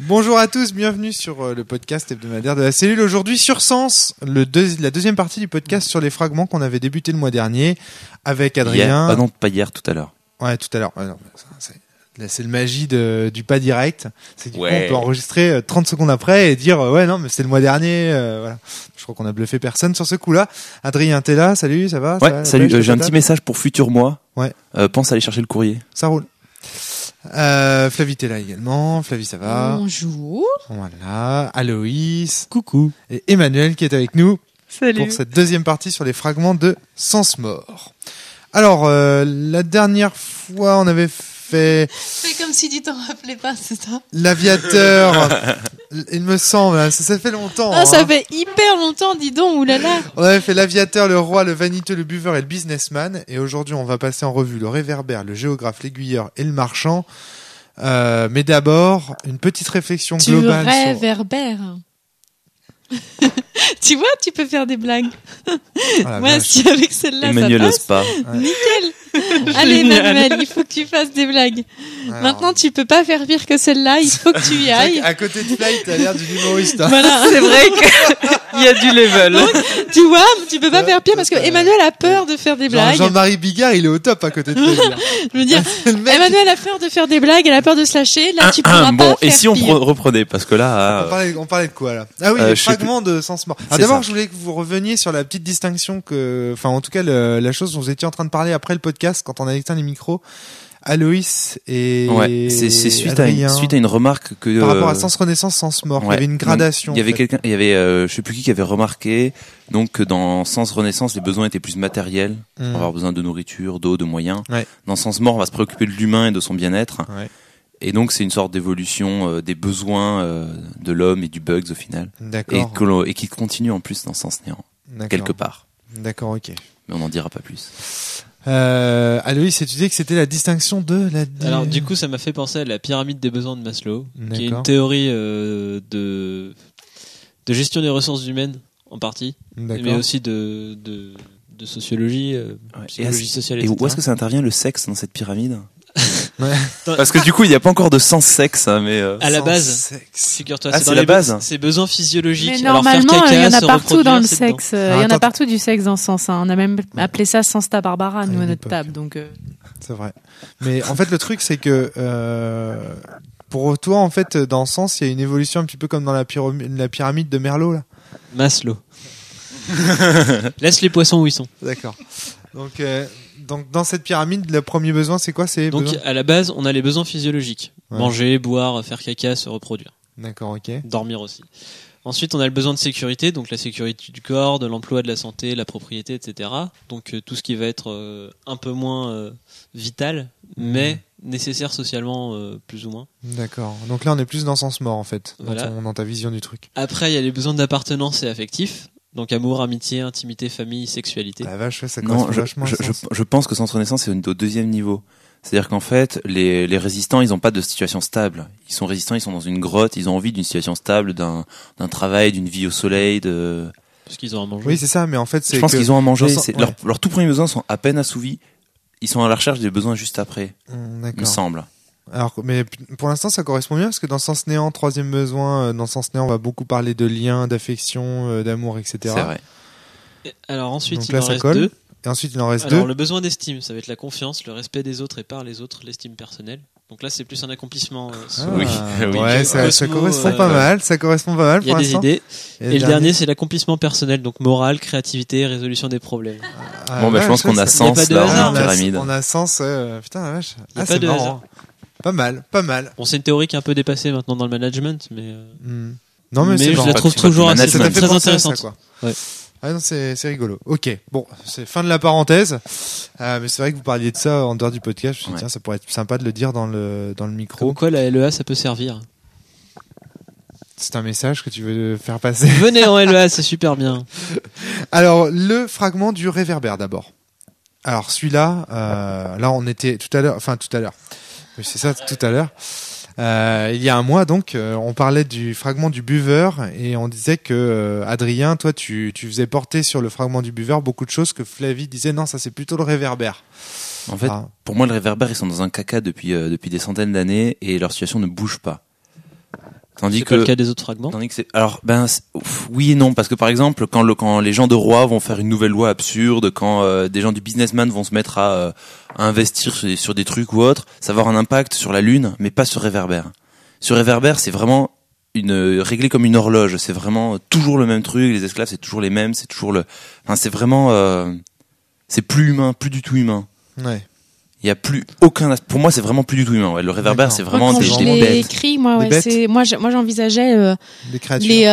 Bonjour à tous, bienvenue sur le podcast hebdomadaire de la cellule. Aujourd'hui sur Sens, la deuxième partie du podcast sur les fragments qu'on avait débuté le mois dernier avec Adrien. Hier, pas hier, tout à l'heure. Ouais, tout à l'heure. Ouais, non, c'est le magie du pas direct. C'est du coup, on peut enregistrer 30 secondes après et dire ouais non mais c'était le mois dernier. Voilà. Je crois qu'on a bluffé personne sur ce coup-là. Adrien, t'es là? Salut, ça va? Ouais, ça va, salut. J'ai un petit message pour futur mois. Ouais. Pense à aller chercher le courrier. Ça roule. Flavie, t'es là également. Flavie, ça va? Bonjour. Voilà. Aloïs. Coucou. Et Emmanuel qui est avec nous. Salut. Pour cette deuxième partie sur les fragments de Sens Mort. Alors, la dernière fois, on avait fait Fais comme si tu t'en rappelais pas, c'est ça? L'Aviateur. Il me semble, ça fait longtemps. Ah, ça fait hyper longtemps, dis donc, oulala. On avait fait l'Aviateur, le roi, le vaniteux, le buveur et le businessman. Et aujourd'hui, on va passer en revue le réverbère, le géographe, l'aiguilleur et le marchand. Mais d'abord, une petite réflexion globale. Tu réverbères. Tu vois, tu peux faire des blagues. Moi, si avec celle-là, Emmanuel ça passe. pas. Ouais. Nickel. Allez, Emmanuel, il faut que tu fasses des blagues. Alors, Maintenant, tu peux pas faire pire que celle-là. Il faut que tu y ailles. à côté de Fly, t'as l'air d'une humoriste. Hein. Voilà. C'est vrai qu'il y a du level. Donc, tu vois, tu peux pas faire pire parce que Emmanuel a peur de faire des blagues. Jean-Marie Bigard, il est au top à côté de Fly. Je veux dire, Emmanuel a peur de faire des blagues, elle a peur de se lâcher. Là, tu pourras pas Bon, faire et si on pire. reprenait, parce que là, On parlait de quoi là? Ah oui, je les sais fragments de Sens Mort. Alors C'est d'abord, ça. je voulais que vous reveniez sur la petite distinction enfin en tout cas la chose dont vous étiez en train de parler après le podcast quand on a éteint les micros. Aloïs et ouais, c'est suite à Adrien, une remarque que par rapport à Sens Renaissance, Sens Mort, il y avait une gradation. Il y avait en fait. quelqu'un, je sais plus qui avait remarqué donc que dans Sens Renaissance, les besoins étaient plus matériels. On va avoir besoin de nourriture, d'eau, de moyens. Ouais. Dans Sens Mort, on va se préoccuper de l'humain et de son bien-être. Ouais. Et donc c'est une sorte d'évolution des besoins de l'homme et du bugs au final. D'accord. Et qui continue en plus dans Sens Néant D'accord. quelque part. D'accord, ok. Mais on n'en dira pas plus. Aloïs, tu disais que c'était la distinction de la. Alors du coup, ça m'a fait penser à la pyramide des besoins de Maslow, qui est D'accord. une théorie de gestion des ressources humaines en partie, D'accord. mais aussi de sociologie, psychologie sociale, Et etc. où est-ce que ça intervient le sexe dans cette pyramide? Ouais. Parce que du coup, il n'y a pas encore de sens sexe, hein, mais à la Sans base, sexe. figure-toi, Ah, c'est c'est dans la les base. C'est besoins physiologiques. Mais Alors, faire normalement, caca, il y en a se partout reproduire, dans le c'est dedans. sexe. Il y en attends. a partout du sexe dans ce sens. On a même appelé ça Sens ta Barbara, nous, À à une notre époque. table. Donc, C'est vrai. Mais en fait, le truc, c'est que pour toi, en fait, dans ce sens, il y a une évolution un petit peu comme dans la pyramide de Merlot, là. Maslow. Laisse les poissons où ils sont. D'accord. Donc, dans cette pyramide, le premier besoin, c'est quoi? C'est Donc besoin... à la base, on a les besoins physiologiques. Ouais. Manger, boire, faire caca, se reproduire. D'accord, ok. Dormir aussi. Ensuite, on a le besoin de sécurité, donc la sécurité du corps, de l'emploi, de la santé, la propriété, etc. Donc tout ce qui va être un peu moins vital, mais nécessaire socialement, plus ou moins. D'accord. Donc là, on est plus dans Sens Mort, en fait, Voilà. dans ta vision du truc. Après, il y a les besoins d'appartenance et affectif. Donc amour, amitié, intimité, famille, sexualité. La vache, ouais, ça non, correspond vachement à Sens. je pense que Sens Renaissance c'est au deuxième niveau. C'est-à-dire qu'en fait, les résistants, ils n'ont pas de situation stable. Ils sont résistants, ils sont dans une grotte, ils ont envie d'une situation stable, d'un travail, d'une vie au soleil, Parce qu'ils ont à manger. Oui, c'est ça, mais en fait, c'est Je pense que qu'ils ont à manger. dans C'est ouais. leurs tout premiers besoins sont à peine assouvis. Ils sont à la recherche des besoins juste après, il me D'accord. semble. Alors, mais pour l'instant, ça correspond bien parce que dans Sens Néant, troisième besoin, dans Sens Néant, on va beaucoup parler de liens, d'affection, d'amour, etc. C'est vrai. Alors ensuite, Donc il là, en ça reste colle. deux. Et ensuite, il en reste Alors deux. le besoin d'estime, ça va être la confiance, le respect des autres et par les autres, l'estime personnelle. Donc là, c'est plus un accomplissement. Ah, Oui. ouais, ça Cosmo, correspond pas mal. Ça correspond pas mal Il y a pour des l'instant. idées. Et le dernier, c'est l'accomplissement personnel, donc morale, créativité, résolution des problèmes. Ah, Bon, bah, je pense qu'on a y a Sens pas de là hasard, en pyramide. On a Sens, putain la vache. Y a Ah, pas c'est de marrant. hasard. Pas mal, pas mal. Bon, c'est une théorie qui est un peu dépassée maintenant dans le management, mais Non, mais, mais c'est je marrant. la trouve c'est pas du toujours assez management. Ça t'a fait très penser à ça, intéressante. quoi. Ouais. Ah non, c'est rigolo. Ok, bon, c'est fin de la parenthèse. Mais c'est vrai que vous parliez de ça en dehors du podcast. Je me suis dit, Ouais. tiens, ça pourrait être sympa de le dire dans le micro. Comme quoi, la LEA, ça peut servir. C'est un message que tu veux faire passer. Venez en LEA, c'est super bien. Alors, le fragment du réverbère d'abord. Alors, celui-là, là, on était tout à l'heure. Oui, c'est ça, tout à l'heure. Il y a un mois, donc, on parlait du fragment du buveur et on disait que Adrien, toi, tu faisais porter sur le fragment du buveur beaucoup de choses que Flavie disait non, ça c'est plutôt le réverbère. En fait, pour moi, le réverbère, ils sont dans un caca depuis des centaines d'années et leur situation ne bouge pas. Tandis C'est pas le cas des autres fragments. Tandis que oui et non, parce que par exemple, quand les gens de roi vont faire une nouvelle loi absurde, quand des gens du businessman vont se mettre à investir sur des trucs ou autres, ça va avoir un impact sur la lune, mais pas sur Réverbère. Sur Réverbère, c'est vraiment réglé comme une horloge. C'est vraiment toujours le même truc. Les esclaves, c'est toujours les mêmes. C'est toujours c'est vraiment, c'est plus humain, plus du tout humain. Ouais. Il y a plus aucun. Pour moi, c'est vraiment plus du tout humain. Ouais. Le Réverbère, D'accord. c'est vraiment Quand des je bêtes. l'ai écrit, moi, Des bêtes. moi j'envisageais Des créatures.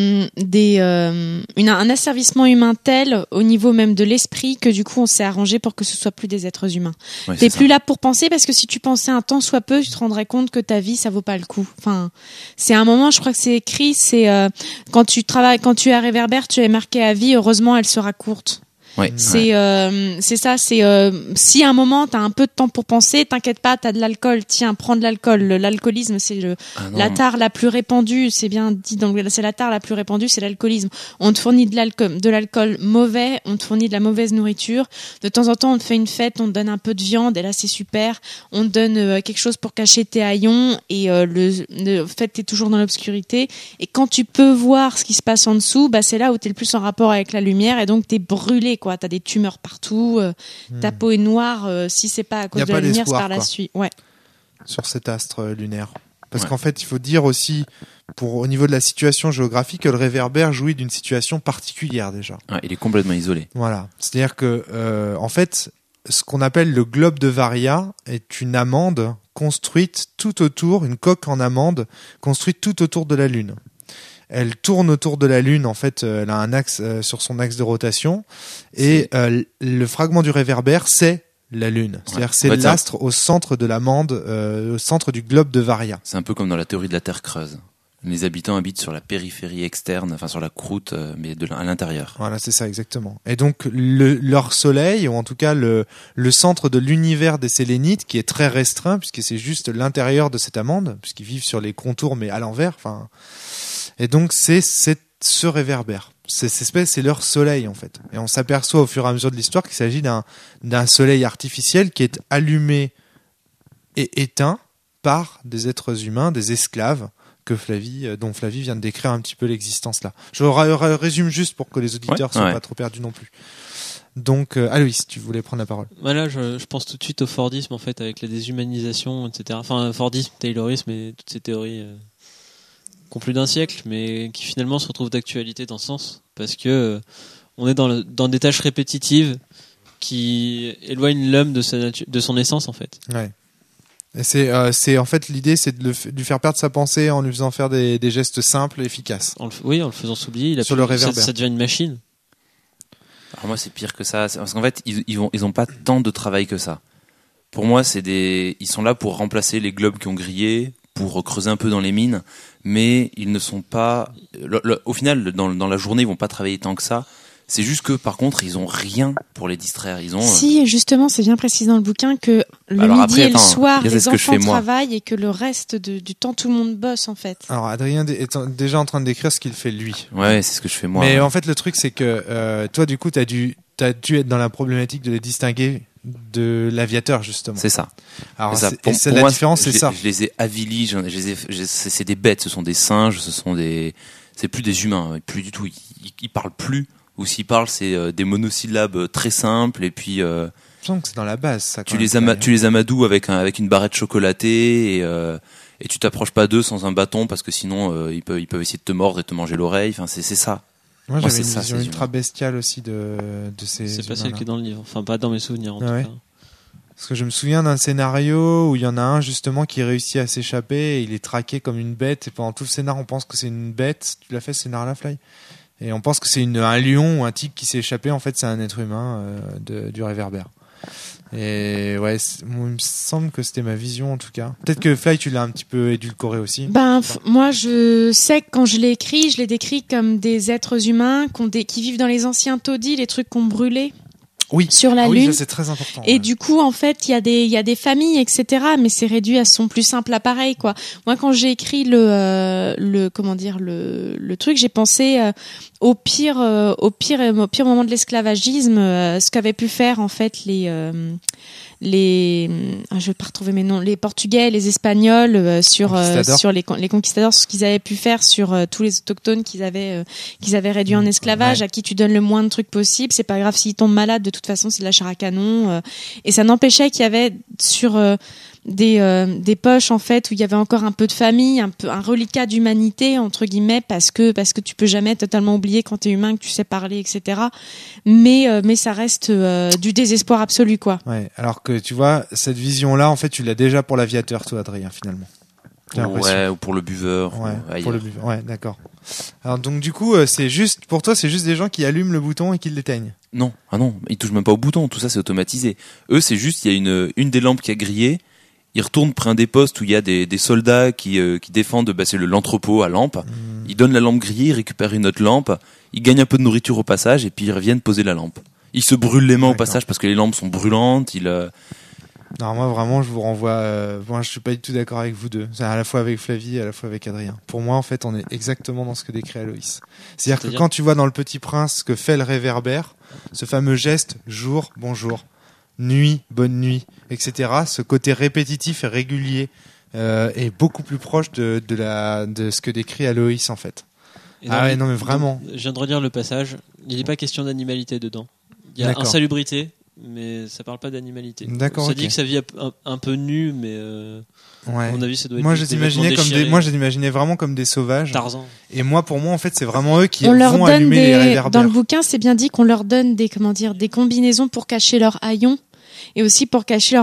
un asservissement humain tel au niveau même de l'esprit que du coup on s'est arrangé pour que ce soit plus des êtres humains. Ouais, T'es c'est plus ça. là pour penser, parce que si tu pensais un temps soit peu, tu te rendrais compte que ta vie ça vaut pas le coup. Enfin, c'est un moment, je crois que c'est écrit, c'est quand tu es à Réverbère, tu es marqué à vie. Heureusement, elle sera courte. Ouais. C'est ça, c'est si à un moment t'as un peu de temps pour penser, t'inquiète pas, t'as de l'alcool, tiens, prends de l'alcool. L'alcoolisme, c'est la tare la plus répandue, c'est bien dit, donc c'est la tare la plus répandue, c'est l'alcoolisme. On te fournit de l'alcool mauvais, on te fournit de la mauvaise nourriture. De temps en temps, on te fait une fête, on te donne un peu de viande, et là c'est super. On te donne quelque chose pour cacher tes haillons, et le fait t'es toujours dans l'obscurité. Et quand tu peux voir ce qui se passe en dessous, bah c'est là où t'es le plus en rapport avec la lumière, et donc t'es brûlé, quoi. T'as des tumeurs partout, ta peau est noire, si c'est pas à cause Y a de la pas lumière, c'est d'espoir, par la quoi. suite. Ouais. Sur cet astre lunaire. Parce Ouais. qu'en fait, il faut dire aussi, au niveau de la situation géographique, que le Réverbère jouit d'une situation particulière déjà. Ouais, il est complètement isolé. Voilà. C'est-à-dire que, en fait, ce qu'on appelle le globe de Varia est une amande construite tout autour, une coque en amande construite tout autour de la Lune. Elle tourne autour de la Lune, en fait, elle a un axe sur son axe de rotation, et le fragment du Réverbère, c'est la Lune. C'est-à-dire c'est En fait, l'astre au centre de l'amande, au centre du globe de Varia. C'est un peu comme dans la théorie de la Terre creuse. Les habitants habitent sur la périphérie externe, enfin sur la croûte, mais à l'intérieur. Voilà, c'est ça exactement. Et donc leur soleil, ou en tout cas le centre de l'univers des Sélénites, qui est très restreint puisque c'est juste l'intérieur de cette amande, puisqu'ils vivent sur les contours mais à l'envers. Enfin, et donc c'est ce Réverbère. C'est leur soleil en fait. Et on s'aperçoit au fur et à mesure de l'histoire qu'il s'agit d'un soleil artificiel qui est allumé et éteint par des êtres humains, des esclaves, dont Flavie vient de décrire un petit peu l'existence là. Je résume juste pour que les auditeurs soient pas trop perdus non plus. Donc, Aloïs, tu voulais prendre la parole. Voilà, je pense tout de suite au Fordisme en fait, avec la déshumanisation, etc. Enfin, Fordisme, Taylorisme et toutes ces théories qui ont plus d'un siècle, mais qui finalement se retrouvent d'actualité dans ce sens, parce que on est dans des tâches répétitives qui éloignent l'homme de son essence en fait. Ouais. Et c'est en fait l'idée, c'est de lui faire perdre sa pensée en lui faisant faire des gestes simples et efficaces. En le faisant s'oublier, Sur le Réverbère. ça devient une machine. Alors moi, c'est pire que ça, parce qu'en fait, ils ont pas tant de travail que ça. Pour moi, ils sont là pour remplacer les globes qui ont grillé, pour creuser un peu dans les mines, mais ils ne sont pas. Au final, dans la journée, ils vont pas travailler tant que ça. C'est juste que, par contre, ils ont rien pour les distraire. Si, justement, c'est bien précisé dans le bouquin que le Alors midi après, et le soir, les ce que je enfants fais, moi. travaillent et que le reste du temps, tout le monde bosse, en fait. Alors Adrien est déjà en train de décrire ce qu'il fait lui. Ouais, c'est ce que je fais moi. Mais en fait, le truc, c'est que toi, du coup, t'as dû être dans la problématique de les distinguer de l'aviateur, justement. C'est ça. Alors, c'est ça. c'est la moi, différence, c'est ça. Je les ai avilis, c'est des bêtes, ce sont des singes, c'est plus des humains, plus du tout. Ils parlent plus, ou s'ils parlent, c'est des monosyllabes très simples, et puis Je sens que c'est dans la base, ça. tu les amadoues avec une barrette chocolatée, et tu t'approches pas d'eux sans un bâton, parce que sinon ils peuvent essayer de te mordre et te manger l'oreille. Enfin, c'est ça. Moi, j'avais c'est une ça, vision ces ultra humains. bestiale aussi de ces C'est pas celle humains-là. qui est dans le livre. Enfin, pas dans mes souvenirs en tout Ouais. cas. Parce que je me souviens d'un scénario où il y en a un justement qui réussit à s'échapper et il est traqué comme une bête, et pendant tout le scénar on pense que c'est une bête. Tu l'as fait ce scénario là, Fly? Et on pense que c'est un lion ou un tigre qui s'est échappé, en fait c'est un être humain du Réverbère. Et ouais, il me semble que c'était ma vision en tout cas. Peut-être que Fly tu l'as un petit peu édulcoré aussi. Moi, je sais que quand je l'ai écrit, je l'ai décrit comme des êtres humains qui vivent dans les anciens taudis, les trucs qu'on brûlait. sur la oui, Lune. ça, c'est très important. Et du coup, en fait, il y a des familles, etc. Mais c'est réduit à son plus simple appareil, quoi. Moi, quand j'ai écrit le truc, j'ai pensé au pire moment de l'esclavagisme, ce qu'avaient pu faire en fait je vais pas retrouver mes noms, les Portugais, les Espagnols sur les conquistadors, ce qu'ils avaient pu faire sur tous les autochtones qu'ils avaient réduits en esclavage, à qui tu donnes le moins de trucs possible, c'est pas grave s'ils tombent malades, de toute façon c'est de la chair à canon, et ça n'empêchait qu'il y avait sur des poches en fait où il y avait encore un peu de famille, un reliquat d'humanité entre guillemets, parce que tu peux jamais totalement oublier quand t'es humain que tu sais parler, etc. Mais ça reste du désespoir absolu, quoi. Ouais, alors que tu vois, cette vision-là, en fait, tu l'as déjà pour l'aviateur, toi, Adrien, finalement. Ouais, ou pour le buveur. Ouais, pour le buveur. Ouais, d'accord. Alors donc du coup, pour toi, c'est juste des gens qui allument le bouton et qui l'éteignent. Non, ils touchent même pas au bouton. Tout ça, c'est automatisé. Eux, c'est juste, il y a une des lampes qui a grillé. Ils retournent près un des postes où il y a des soldats qui défendent, c'est l'entrepôt à lampes. Ils donnent la lampe grillée, ils récupèrent une autre lampe, ils gagnent un peu de nourriture au passage et puis ils reviennent poser la lampe. Ils se brûlent les mains au passage parce que les lampes sont brûlantes. Non, moi vraiment, je vous renvoie. Moi, je suis pas du tout d'accord avec vous deux. C'est à la fois avec Flavie, à la fois avec Adrien. Pour moi, en fait, on est exactement dans ce que décrit Aloïs. C'est-à-dire que quand tu vois dans Le Petit Prince ce que fait le réverbère, ce fameux geste jour, bonjour, nuit, bonne nuit, etc. Ce côté répétitif et régulier est beaucoup plus proche de ce que décrit Aloïs en fait. Non mais vraiment. Je viens de relire le passage. Il n'est pas question d'animalité dedans. Il y a insalubrité, mais ça parle pas d'animalité. D'accord. Ça dit que sa vie un peu nue, mais à mon avis, ça doit être. Moi, je l'imaginais vraiment comme des sauvages. Tarzan. Et pour moi, en fait, c'est vraiment eux qui vont allumer les réverbères. Dans le bouquin, c'est bien dit qu'on leur donne des combinaisons pour cacher leur haillons et aussi pour cacher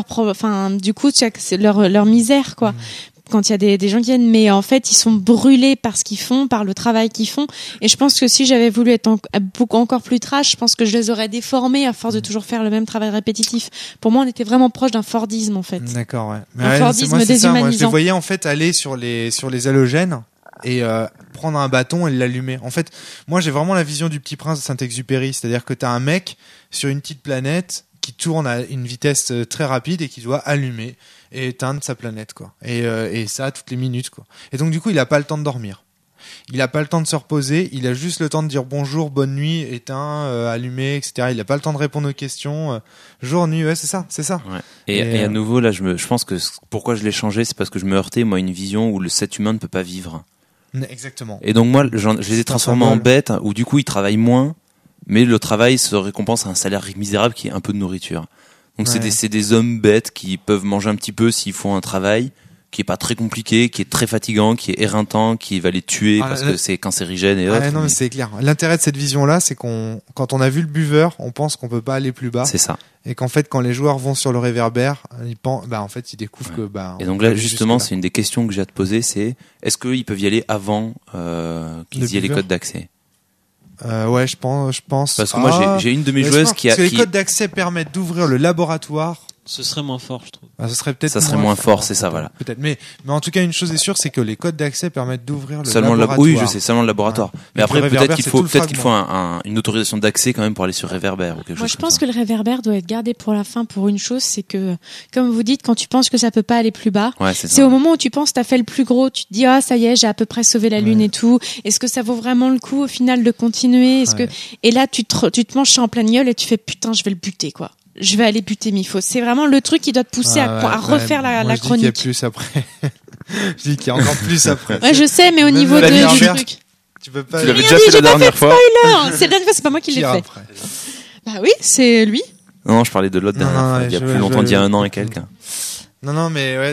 leur misère, quoi. Quand il y a des gens qui viennent, mais en fait ils sont brûlés par ce qu'ils font, par le travail qu'ils font, et je pense que si j'avais voulu être encore plus trash, je pense que je les aurais déformés à force de toujours faire le même travail répétitif. Pour moi, on était vraiment proche d'un Fordisme en fait. D'accord, ouais. Un Fordisme déshumanisant. Moi, je les voyais en fait aller sur les halogènes et prendre un bâton et l'allumer. En fait, moi j'ai vraiment la vision du Petit Prince de Saint-Exupéry, c'est-à-dire que t'as un mec sur une petite planète qui tourne à une vitesse très rapide et qui doit allumer et éteindre sa planète, quoi. Et ça toutes les minutes, quoi. Et donc du coup, il a pas le temps de dormir. Il a pas le temps de se reposer, il a juste le temps de dire bonjour, bonne nuit, éteint, allumé, etc. Il a pas le temps de répondre aux questions. Jour, nuit, ouais, c'est ça. Ouais. Et à nouveau, là, je pense que pourquoi je l'ai changé, c'est parce que je me heurtais, moi, à une vision où le cet humain ne peut pas vivre. Exactement. Et donc moi, je les ai transformés en bêtes, où du coup, ils travaillent moins, mais le travail se récompense à un salaire misérable qui est un peu de nourriture. Donc c'est des hommes bêtes qui peuvent manger un petit peu s'ils font un travail qui est pas très compliqué, qui est très fatigant, qui est éreintant, qui va les tuer parce que c'est cancérigène et autres. Non, mais c'est clair. L'intérêt de cette vision-là, c'est quand on a vu le buveur, on pense qu'on peut pas aller plus bas. C'est ça. Et qu'en fait, quand les joueurs vont sur le réverbère, en fait, ils découvrent que, Et donc là, justement, c'est une des questions que j'ai à te poser, c'est, est-ce qu'ils peuvent y aller avant, qu'ils y aient les codes d'accès? Ouais, je pense. Parce que moi, j'ai une de mes joueuses qui a. Parce que les codes d'accès permettent d'ouvrir le laboratoire. Ce serait moins fort, je trouve. Ce serait peut-être. Ça serait moins fort, c'est ça, voilà. Peut-être, mais en tout cas, une chose est sûre, c'est que les codes d'accès permettent d'ouvrir le laboratoire. Oui, je sais, seulement le laboratoire. Ouais. Mais après, peut-être qu'il faut une autorisation d'accès quand même pour aller sur Réverbère ou quelque chose. Moi, je pense que le Réverbère doit être gardé pour la fin pour une chose, c'est que, comme vous dites, quand tu penses que ça peut pas aller plus bas, c'est au moment où tu penses que t'as fait le plus gros, tu te dis, ça y est, j'ai à peu près sauvé la Lune et tout. Est-ce que ça vaut vraiment le coup, au final, de continuer? Et là, tu te manges ça en pleine gueule et tu fais, putain, je vais le buter, quoi. Je vais aller buter Mifos. C'est vraiment le truc qui doit te pousser à refaire la chronique. Je dis qu'il y a plus après. Je dis qu'il y a encore plus après. Ouais, je sais, mais au niveau du truc. Tu peux pas. Tu l'avais déjà fait la dernière fois. C'est la dernière fois, c'est pas moi qui l'ai fait. Bah oui, c'est lui. Non, je parlais de l'autre dernière fois. Il y a plus longtemps, il y a 1 an et quelques. Non, mais ouais.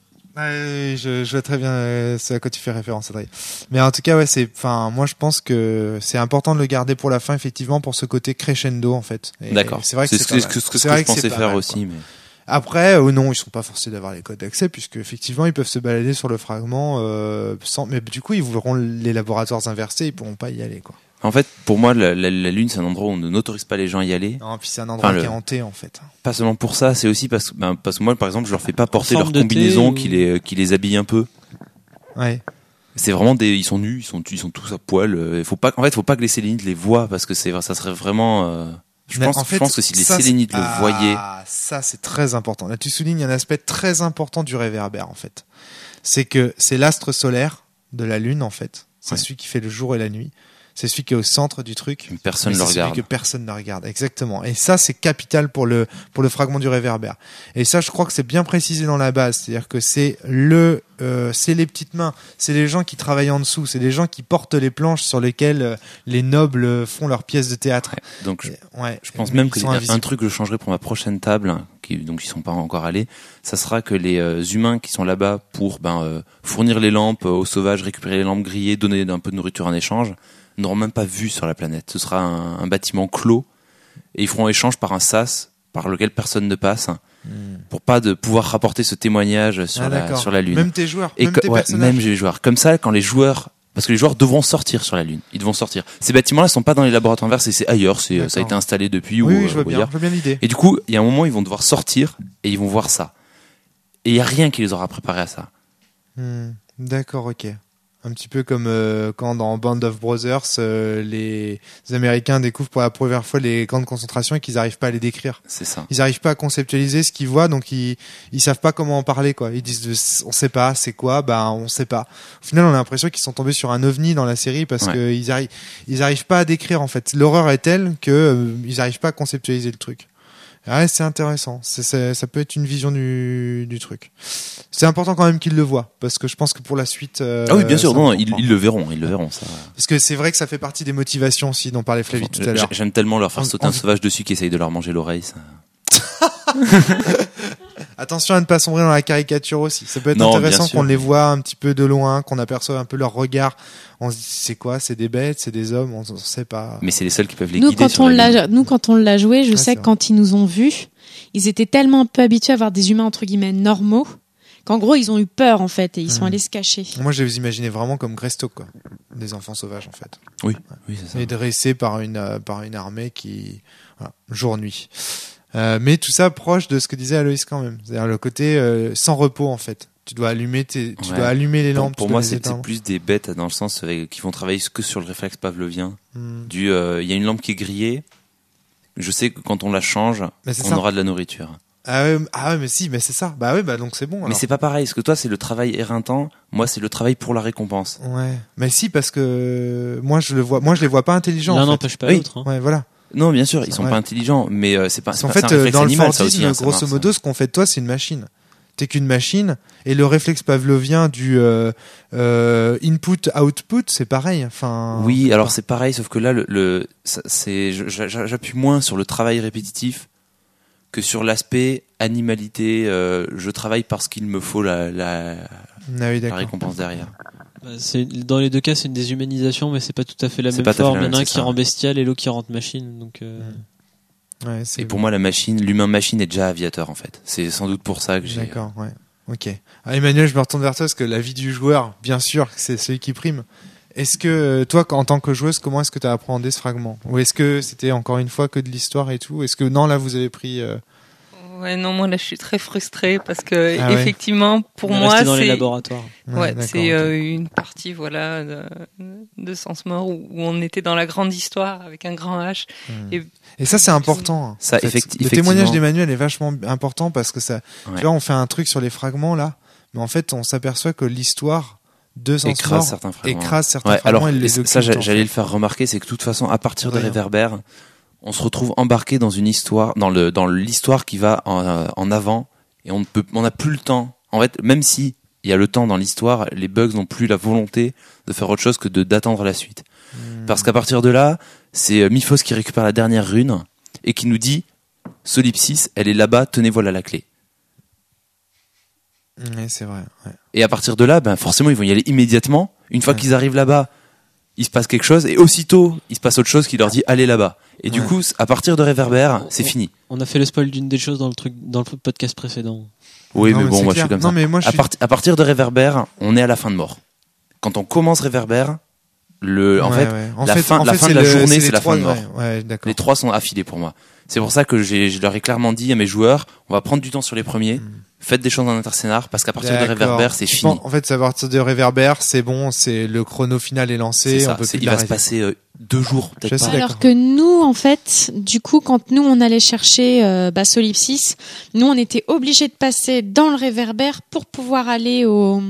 Je vois très bien ce à quoi tu fais référence, Adrien. Mais en tout cas, moi, je pense que c'est important de le garder pour la fin, effectivement, pour ce côté crescendo, en fait. Et d'accord. C'est vrai que c'est ce que je pensais faire aussi, mais. Après, non, ils sont pas forcés d'avoir les codes d'accès, puisque effectivement, ils peuvent se balader sur le fragment mais du coup, ils voudront les laboratoires inversés, ils pourront pas y aller, quoi. En fait, pour moi, la Lune, c'est un endroit où on n'autorise pas les gens à y aller. Non, puis c'est un endroit qui est hanté, en fait. Pas seulement pour ça, c'est aussi parce que moi, par exemple, je leur fais pas porter leur combinaison qui les habille un peu. Ouais. C'est vraiment ils sont nus, ils sont tous à poil. Faut pas que les Sélénites les voient parce que ça serait vraiment, Je pense que si les Sélénites le voyaient... Ça, c'est très important. Là, tu soulignes un aspect très important du réverbère, en fait. C'est que c'est l'astre solaire de la Lune, en fait. C'est celui qui fait le jour et la nuit. C'est celui qui est au centre du truc. Personne ne le regarde. C'est celui que personne ne regarde. Exactement. Et ça, c'est capital pour le fragment du réverbère. Et ça, je crois que c'est bien précisé dans la base. C'est-à-dire que c'est les petites mains. C'est les gens qui travaillent en dessous. C'est les gens qui portent les planches sur lesquelles les nobles font leurs pièces de théâtre. Ouais. Donc, je pense même un truc que je changerai pour ma prochaine table, donc ils sont pas encore allés, ça sera que les humains qui sont là-bas pour, fournir les lampes aux sauvages, récupérer les lampes grillées, donner un peu de nourriture en échange, n'auront même pas vue sur la planète. Ce sera un bâtiment clos et ils feront échange par un sas par lequel personne ne passe pour pas de pouvoir rapporter ce témoignage sur la Lune. Même tes joueurs, même tes personnages. Même les joueurs. Comme ça, quand les joueurs, parce que les joueurs devront sortir sur la Lune. Ils devront sortir. Ces bâtiments-là sont pas dans les laboratoires inverses, c'est ailleurs, ça a été installé depuis oui, je vois bien l'idée. Et du coup, il y a un moment, ils vont devoir sortir et ils vont voir ça. Et il y a rien qui les aura préparés à ça. D'accord, ok. Un petit peu comme quand dans Band of Brothers, les Américains découvrent pour la première fois les camps de concentration et qu'ils n'arrivent pas à les décrire. C'est ça. Ils n'arrivent pas à conceptualiser ce qu'ils voient, donc ils savent pas comment en parler, quoi. Ils disent on sait pas, c'est quoi, on sait pas. Au final, on a l'impression qu'ils sont tombés sur un ovni dans la série parce que ils arrivent pas à décrire, en fait. L'horreur est telle que ils n'arrivent pas à conceptualiser le truc. Ouais, c'est intéressant. Ça peut être une vision du truc. C'est important quand même qu'ils le voient, parce que je pense que pour la suite. Ah oui, bien sûr, non, ils le verront, ça. Parce que c'est vrai que ça fait partie des motivations aussi dont parlait Flavie tout à l'heure. J'aime tellement leur faire sauter un sauvage dessus qui essaye de leur manger l'oreille, ça. Attention à ne pas sombrer dans la caricature aussi. Ça peut être intéressant qu'on les voit un petit peu de loin, qu'on aperçoive un peu leur regard. On se dit c'est quoi, c'est des bêtes, c'est des hommes, on sait pas. Mais c'est les seuls qui peuvent les guider sur la Lune. Nous, quand on l'a joué, je sais que quand ils nous ont vus, ils étaient tellement peu habitués à voir des humains entre guillemets normaux qu'en gros ils ont eu peur en fait et ils sont allés se cacher. Moi, je les imaginais vraiment comme Greystoke, quoi, des enfants sauvages en fait. Oui, c'est ça. Et dressés par une armée qui jour-nuit. Mais tout ça proche de ce que disait Aloïs quand même. C'est-à-dire le côté sans repos en fait. Tu dois allumer les lampes. Pour moi, c'est plus des bêtes dans le sens qui vont travailler que sur le réflexe pavlovien. Il y a une lampe qui est grillée. Je sais que quand on la change, on aura de la nourriture. Ah ouais, mais c'est ça. Bah oui, donc c'est bon. Alors. Mais c'est pas pareil, parce que toi, c'est le travail éreintant. Moi, c'est le travail pour la récompense. Ouais. Mais si, parce que moi, je les vois pas intelligents. L'un n'empêche pas l'autre. Ouais, voilà. Non, bien sûr, ils sont pas intelligents, mais c'est pas. En fait, dans le Fordisme, grosso modo, ce qu'on fait de toi, c'est une machine. T'es qu'une machine, et le réflexe pavlovien du input-output, c'est pareil. Enfin. Oui, alors c'est pareil, sauf que là, j'appuie moins sur le travail répétitif que sur l'aspect animalité. Je travaille parce qu'il me faut la récompense derrière. Dans les deux cas, c'est une déshumanisation, mais c'est pas tout à fait la même forme. Il y en a un qui rend bestial et l'autre qui rend machine. Donc. Ouais, et pour moi, l'humain-machine est déjà aviateur, en fait. C'est sans doute pour ça que j'ai... D'accord, ouais. Ok. Emmanuel, je me retourne vers toi parce que la vie du joueur, bien sûr, c'est celui qui prime. Est-ce que, toi, en tant que joueuse, comment est-ce que tu as appréhendé ce fragment? Ou est-ce que c'était encore une fois que de l'histoire et tout? Est-ce que, non, là, vous avez pris... Ouais, non, moi là je suis très frustrée parce que effectivement pour moi c'est dans les laboratoires. Ouais, c'est une partie de Sens Mort où on était dans la grande histoire avec un grand H. Et ça c'est important. Ça le témoignage d'Emmanuel est vachement important parce que ça, tu vois, on fait un truc sur les fragments là, mais en fait on s'aperçoit que l'histoire de Sens Mort écrase certains fragments. Alors ça j'allais le faire remarquer, c'est que de toute façon à partir de Réverbère, on se retrouve embarqué dans une histoire, dans l'histoire qui va en avant, et on n'a plus le temps. En fait, même si il y a le temps dans l'histoire, les bugs n'ont plus la volonté de faire autre chose que d'attendre la suite. Parce qu'à partir de là, c'est Miphos qui récupère la dernière rune et qui nous dit Solipsis, elle est là-bas, tenez, voilà la clé. Oui, c'est vrai. Ouais. Et à partir de là, forcément, ils vont y aller immédiatement. Une fois qu'ils arrivent là-bas, il se passe quelque chose, et aussitôt, il se passe autre chose qui leur dit allez là-bas. Et du coup, à partir de Réverbère, c'est fini. On a fait le spoil d'une des choses dans le podcast précédent. Oui, mais bon, moi je suis comme ça. À partir de Réverbère, on est à la fin de Mort. Quand on commence Réverbère, la fin de la journée, c'est la fin de Mort. Les 3 sont affilés pour moi. C'est pour ça que je leur ai clairement dit à mes joueurs, on va prendre du temps sur les premiers, faites des choses en interscénar parce qu'à partir de D'accord. réverbère, c'est fini. En fait, à partir de réverbère, c'est bon, c'est le chrono final est lancé. C'est ça, on peut plus il va se l'arrêter. passer 2 jours, Je peut-être sais, pas. d'accord. Alors que nous, en fait, du coup, quand nous on allait chercher Solipsis, nous on était obligés de passer dans le réverbère pour pouvoir aller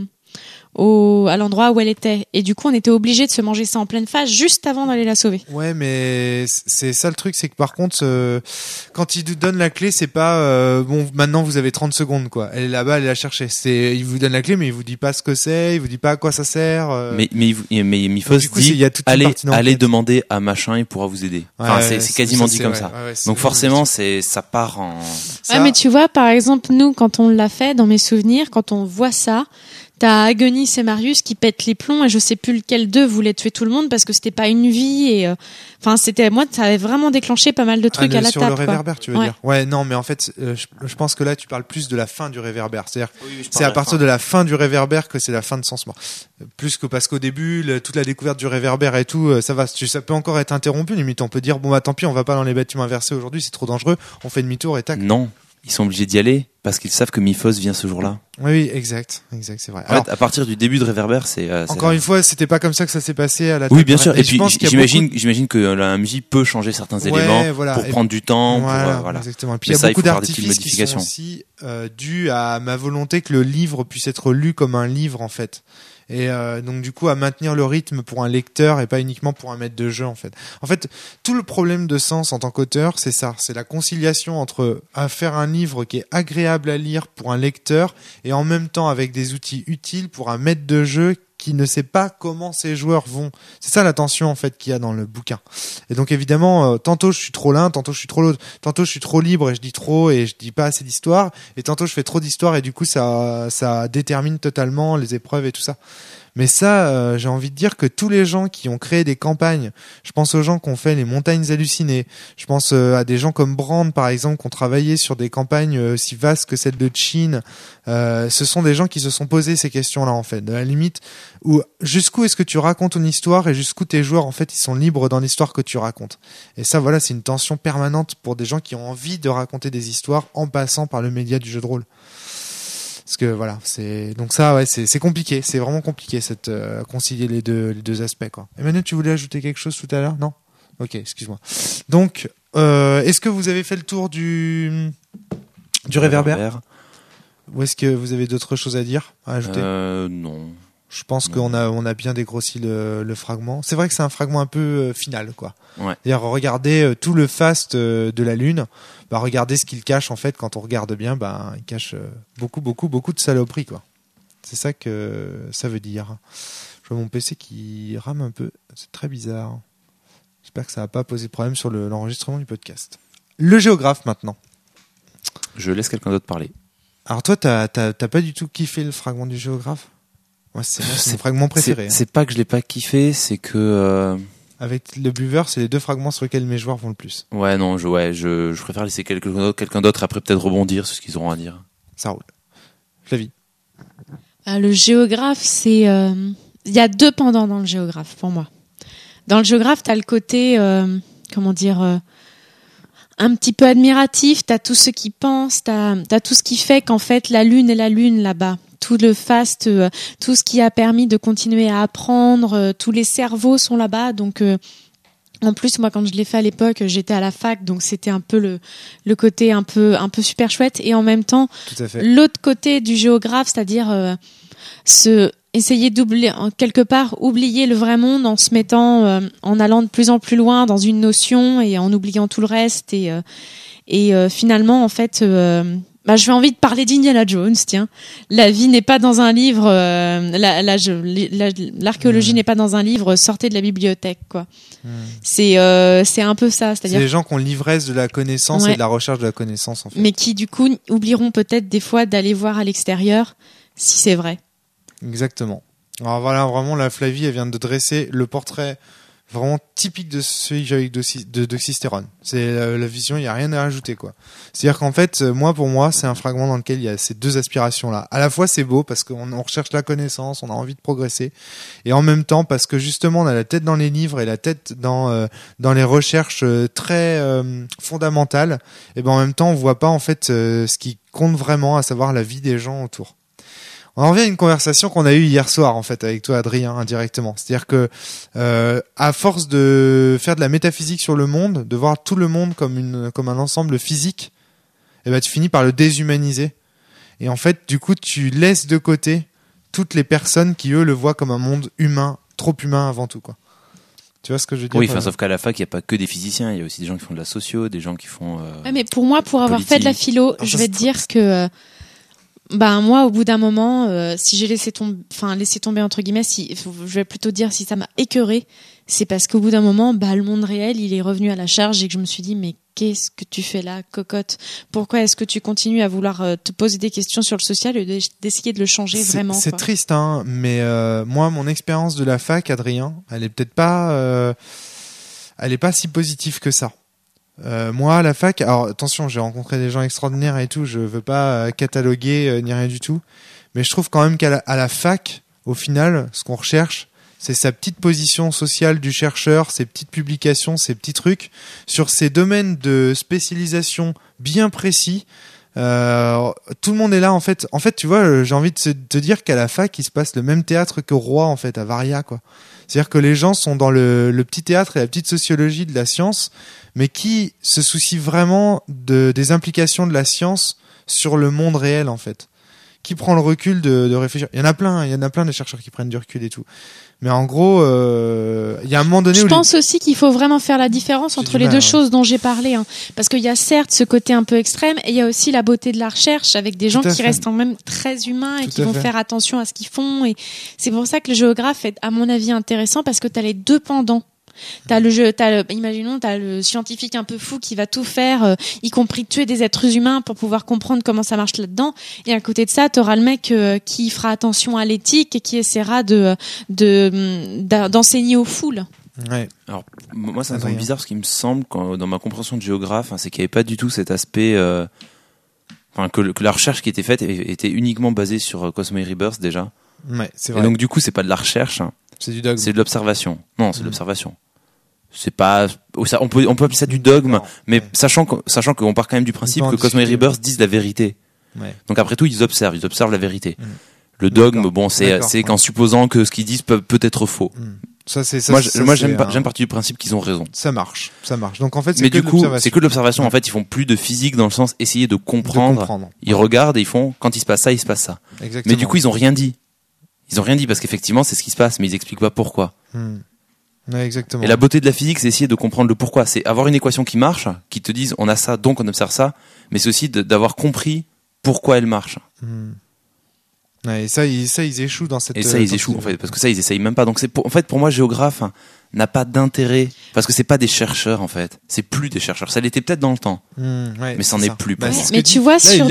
à l'endroit où elle était. Et du coup, on était obligés de se manger ça en pleine face juste avant d'aller la sauver. Ouais, mais c'est ça le truc, c'est que par contre, quand il vous donne la clé, c'est pas bon. Maintenant, vous avez 30 secondes, quoi. Elle est là-bas, elle est la chercher. Il vous donne la clé, mais il vous dit pas ce que c'est, il vous dit pas à quoi ça sert. Mais Miphos du coup, il dit y a toute une allez partie d'enquête. demander à machin, il pourra vous aider. Ouais, Enfin, c'est quasiment dit comme vrai. ça. Ouais, ouais, c'est Donc vrai, forcément, ça part en. Ça- Ouais, mais tu vois, par exemple, nous, quand on l'a fait, dans mes souvenirs, quand on voit ça, t'as Agonis et Marius qui pètent les plombs et je sais plus lequel d'eux voulait tuer tout le monde parce que c'était pas une vie et enfin ça avait vraiment déclenché pas mal de trucs à la sur table. le réverbère, tu veux Ouais. dire. Ouais, non, mais en fait, je pense que là, tu parles plus de la fin du réverbère. C'est-à-dire, c'est à partir de la fin du réverbère que c'est la fin de Sens Mort. Plus que parce qu'au début, toute la découverte du réverbère et tout, ça va, ça peut encore être interrompu. Limite, on peut dire bon bah tant pis, on va pas dans les bâtiments inversés aujourd'hui, c'est trop dangereux. On fait demi-tour et tac. Non, ils sont obligés d'y aller parce qu'ils savent que Miphos vient ce jour-là. Oui, exact, c'est vrai. En fait, à partir du début de réverbère, c'est Encore une fois, c'était pas comme ça que ça s'est passé à la. oui, bien sûr. Et je puis pense qu'il y a j'imagine que la MJ peut changer certains Ouais, éléments voilà. pour Et- prendre du temps. Voilà, exactement. Et puis il Mais y a ça, il beaucoup faut faire des petites d'artifices qui sont modifications. aussi dus à ma volonté que le livre puisse être lu comme un livre en fait. Et donc du coup à maintenir le rythme pour un lecteur et pas uniquement pour un maître de jeu en fait. En fait, tout le problème de Sens en tant qu'auteur, c'est ça, c'est la conciliation entre à faire un livre qui est agréable à lire pour un lecteur et en même temps avec des outils utiles pour un maître de jeu qui ne sait pas comment ses joueurs vont. C'est ça la tension en fait qu'il y a dans le bouquin. Et donc évidemment, tantôt je suis trop l'un, tantôt je suis trop l'autre, tantôt je suis trop libre et je dis trop et je dis pas assez d'histoire, et tantôt je fais trop d'histoire et du coup ça détermine totalement les épreuves et tout ça. Mais ça, j'ai envie de dire que tous les gens qui ont créé des campagnes, je pense aux gens qui ont fait les montagnes hallucinées, je pense à des gens comme Brand par exemple qui ont travaillé sur des campagnes aussi vastes que celle de Chine, ce sont des gens qui se sont posé ces questions-là en fait, de la limite où jusqu'où est-ce que tu racontes une histoire et jusqu'où tes joueurs en fait ils sont libres dans l'histoire que tu racontes. Et ça voilà, c'est une tension permanente pour des gens qui ont envie de raconter des histoires en passant par le média du jeu de rôle. Parce que voilà, c'est donc ça ouais, c'est compliqué, c'est vraiment compliqué cette concilier les deux aspects quoi. Emmanuel, tu voulais ajouter quelque chose tout à l'heure? Non? OK, excuse-moi. Donc est-ce que vous avez fait le tour du réverbère ou est-ce que vous avez d'autres choses à dire, à ajouter? Non. Je pense qu'on a bien dégrossi le fragment. C'est vrai que c'est un fragment un peu final, quoi. Ouais. C'est-à-dire, regardez tout le faste de la Lune. Bah, regardez ce qu'il cache, en fait, quand on regarde bien, bah, il cache beaucoup de saloperies, quoi. C'est ça que ça veut dire. Je vois mon PC qui rame un peu. C'est très bizarre. J'espère que ça va pas poser de problème sur l'enregistrement du podcast. Le géographe, maintenant. Je laisse quelqu'un d'autre parler. Alors, toi, t'as pas du tout kiffé le fragment du géographe? Ouais, c'est mon fragment préféré. C'est pas que je l'ai pas kiffé, c'est que Avec le buveur, c'est les deux fragments sur lesquels mes joueurs vont le plus. ouais non, je préfère laisser quelqu'un d'autre après peut-être rebondir sur ce qu'ils auront à dire. Ça roule. Flavie. Le géographe, c'est il y a deux pendants dans le géographe pour moi. Dans le géographe, t'as le côté comment dire un petit peu admiratif, t'as tout ce qui pense, t'as tout ce qui fait qu'en fait la lune est la lune là-bas. Tout le faste, tout ce qui a permis de continuer à apprendre, tous les cerveaux sont là-bas. Donc, en plus, moi, quand je l'ai fait à l'époque, j'étais à la fac, donc c'était un peu le côté un peu super chouette. Et en même temps, Tout à fait. l'autre côté du géographe, c'est-à-dire essayer d'oublier, quelque part, oublier le vrai monde en se mettant, en allant de plus en plus loin dans une notion et en oubliant tout le reste. Et finalement, en fait. J'ai envie de parler d'Indiana Jones, tiens. La vie n'est pas dans un livre, l'archéologie n'est pas dans un livre, sortez de la bibliothèque, quoi. C'est un peu ça, C'est c'est-à-dire. les gens qui ont l'ivresse de la connaissance Ouais. et de la recherche de la connaissance, en fait. Mais qui, du coup, oublieront peut-être des fois d'aller voir à l'extérieur, si c'est vrai. Exactement. Alors voilà, vraiment, la Flavie, elle vient de dresser le portrait vraiment typique de celui que j'ai avec d'Oxystérone. C'est la vision, il y a rien à rajouter, quoi. C'est-à-dire qu'en fait, pour moi, c'est un fragment dans lequel il y a ces deux aspirations-là. À la fois, c'est beau parce qu'on recherche la connaissance, on a envie de progresser, et en même temps parce que justement, on a la tête dans les livres et la tête dans les recherches très fondamentales. Et ben en même temps, on voit pas en fait ce qui compte vraiment, à savoir la vie des gens autour. On en revient à une conversation qu'on a eue hier soir, en fait, avec toi, Adrien, indirectement. C'est-à-dire que, à force de faire de la métaphysique sur le monde, de voir tout le monde comme un ensemble physique, eh ben, tu finis par le déshumaniser. Et en fait, du coup, tu laisses de côté toutes les personnes qui, eux, le voient comme un monde humain, trop humain avant tout, quoi. Tu vois ce que je veux dire? Oui, sauf qu'à la fac, il n'y a pas que des physiciens, il y a aussi des gens qui font de la socio, des gens qui font, Ouais, mais pour moi, pour avoir politique. fait de la philo, je vais te dire que, moi, au bout d'un moment, si j'ai laissé tomber entre guillemets, je vais plutôt dire si ça m'a écœuré, c'est parce qu'au bout d'un moment, le monde réel, il est revenu à la charge et que je me suis dit, mais qu'est-ce que tu fais là, cocotte? Pourquoi est-ce que tu continues à vouloir te poser des questions sur le social et d'essayer de le changer vraiment? C'est triste, hein, mais moi, mon expérience de la fac, Adrien, elle est peut-être pas, elle est pas si positive que ça. Moi, à la fac, alors attention, j'ai rencontré des gens extraordinaires et tout, je veux pas cataloguer ni rien du tout, mais je trouve quand même qu'à la fac, au final, ce qu'on recherche, c'est sa petite position sociale du chercheur, ses petites publications, ses petits trucs sur ces domaines de spécialisation bien précis. Tout le monde est là en fait. En fait, tu vois, j'ai envie de te dire qu'à la fac, il se passe le même théâtre qu'au Roi en fait, à Varia, quoi. C'est-à-dire que les gens sont dans le petit théâtre et la petite sociologie de la science, mais qui se soucient vraiment des implications de la science sur le monde réel en fait. Qui prend le recul de réfléchir. Il y en a plein des chercheurs qui prennent du recul et tout. Mais en gros, il y a un moment donné je où pense aussi qu'il faut vraiment faire la différence entre les deux choses dont j'ai parlé, hein. Parce qu'il y a certes ce côté un peu extrême et il y a aussi la beauté de la recherche avec des gens qui restent quand même très humains et qui vont faire attention à ce qu'ils font, et c'est pour ça que le géographe est à mon avis intéressant parce que tu as les deux pendants. Imaginons, t'as le scientifique un peu fou qui va tout faire, y compris tuer des êtres humains pour pouvoir comprendre comment ça marche là-dedans. Et à côté de ça, t'auras le mec qui fera attention à l'éthique et qui essaiera d'enseigner aux foules. Ouais. Alors, moi, ça me semble bizarre parce qu'il me semble, dans ma compréhension de géographe, c'est qu'il n'y avait pas du tout cet aspect, que la recherche qui était faite était uniquement basée sur Cosmo et Rebirth déjà. Ouais, c'est vrai. Et donc, du coup, c'est pas de la recherche. C'est du dogme. C'est de l'observation. Non, c'est de l'observation. C'est pas, on peut appeler ça du dogme, mais sachant qu'on part quand même du principe que Cosmo et Rebirth disent la vérité. Ouais. Donc après tout, ils observent la vérité. Le dogme, c'est qu'en supposant que ce qu'ils disent peut être faux. Ça, moi, j'aime partir du principe qu'ils ont raison. Ça marche. Donc en fait, c'est que de l'observation. En fait, ils font plus de physique dans le sens essayer de comprendre. Ils regardent et ils font, quand il se passe ça, il se passe ça. Exactement. Mais du coup, ils ont rien dit. Parce qu'effectivement, c'est ce qui se passe, mais ils expliquent pas pourquoi. Ouais, exactement. Et la beauté de la physique, c'est essayer de comprendre le pourquoi. C'est avoir une équation qui marche, qui te dise on a ça, donc on observe ça, mais c'est aussi d'avoir compris pourquoi elle marche. Ouais, et ça, ils échouent dans cette. Et ça, ils échouent en fait, parce que ça, ils essayent même pas. Donc pour moi, géographe n'a pas d'intérêt parce que c'est pas des chercheurs en fait. C'est plus des chercheurs. Ça l'était peut-être dans le temps, mais c'en est plus. Mais tu vois, sur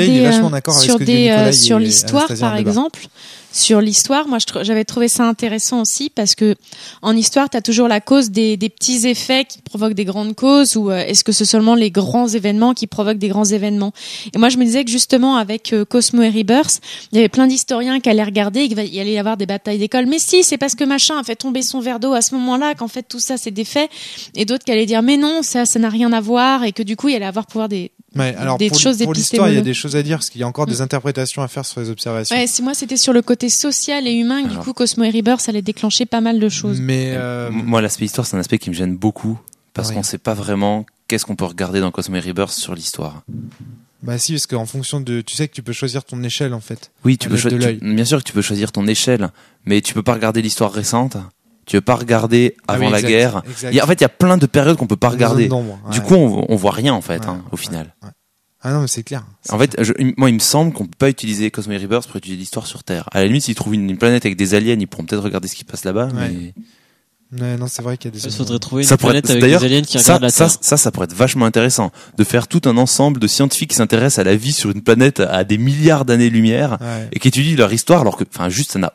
l'histoire, par exemple. Sur l'histoire, moi j'avais trouvé ça intéressant aussi parce que en histoire, tu as toujours la cause des petits effets qui provoquent des grandes causes, ou est-ce que c'est seulement les grands événements qui provoquent des grands événements? Et moi je me disais que justement avec Cosmo et Rebirth, il y avait plein d'historiens qui allaient regarder et qu'il allait y avoir des batailles d'école. Mais si, c'est parce que machin a fait tomber son verre d'eau à ce moment-là qu'en fait tout ça c'est des faits, et d'autres qui allaient dire mais non, ça n'a rien à voir, et que du coup il allait avoir pouvoir des choses pour l'histoire, il y a des choses à dire parce qu'il y a encore des interprétations à faire sur les observations. Ouais, moi c'était sur le côté social et humain que du coup Cosmo et Rebirth ça allait déclencher pas mal de choses. Mais moi l'aspect histoire, c'est un aspect qui me gêne beaucoup parce qu'on sait pas vraiment qu'est-ce qu'on peut regarder dans Cosmo et Rebirth sur l'histoire. Bah si, parce qu'en fonction de, tu sais que tu peux choisir ton échelle en fait. Oui, bien sûr que tu peux choisir ton échelle, mais tu peux pas regarder l'histoire récente. Tu veux pas regarder avant la guerre. En fait, il y a plein de périodes qu'on peut pas regarder. Du coup, on voit rien en fait, au final. Ouais. Ah non, mais c'est clair. En fait, moi, il me semble qu'on peut pas utiliser Cosmo et Rebirth pour étudier l'histoire sur Terre. À la limite, s'ils trouvent une planète avec des aliens, ils pourront peut-être regarder ce qui passe là-bas. Mais... Ouais, non, c'est vrai qu'il y a des. Il faudrait trouver une planète avec des aliens qui regardent la Terre. Ça pourrait être vachement intéressant de faire tout un ensemble de scientifiques qui s'intéressent à la vie sur une planète à des milliards d'années-lumière et qui étudient leur histoire, alors que, juste, ça n'a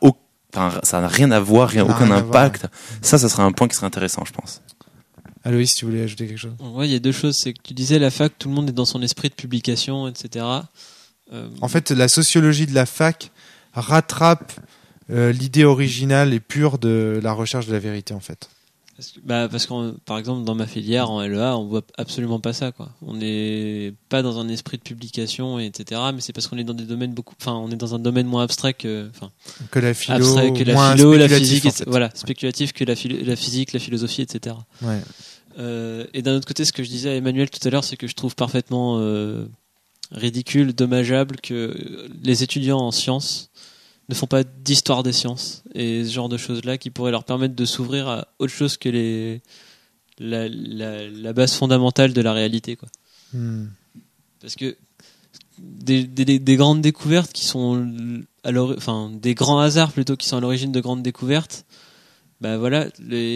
enfin, ça n'a rien à voir, aucun impact. Ça serait un point qui serait intéressant, je pense. Aloïs, tu voulais ajouter quelque chose? Ouais, il y a deux choses. C'est que tu disais la fac, tout le monde est dans son esprit de publication, etc. En fait, la sociologie de la fac rattrape l'idée originale et pure de la recherche de la vérité, en fait. Parce que par exemple, dans ma filière, en LEA, on voit absolument pas ça, quoi. On n'est pas dans un esprit de publication, etc. Mais c'est parce qu'on est dans des domaines on est dans un domaine moins abstrait que la philo, la physique, en fait. voilà, spéculatif que la physique, la philosophie, etc. Ouais. Et d'un autre côté, ce que je disais à Emmanuel tout à l'heure, c'est que je trouve parfaitement ridicule, dommageable que les étudiants en sciences ne font pas d'histoire des sciences et ce genre de choses-là qui pourraient leur permettre de s'ouvrir à autre chose que la base fondamentale de la réalité, quoi. Parce que des grandes découvertes qui sont des grands hasards plutôt qui sont à l'origine de grandes découvertes, voilà,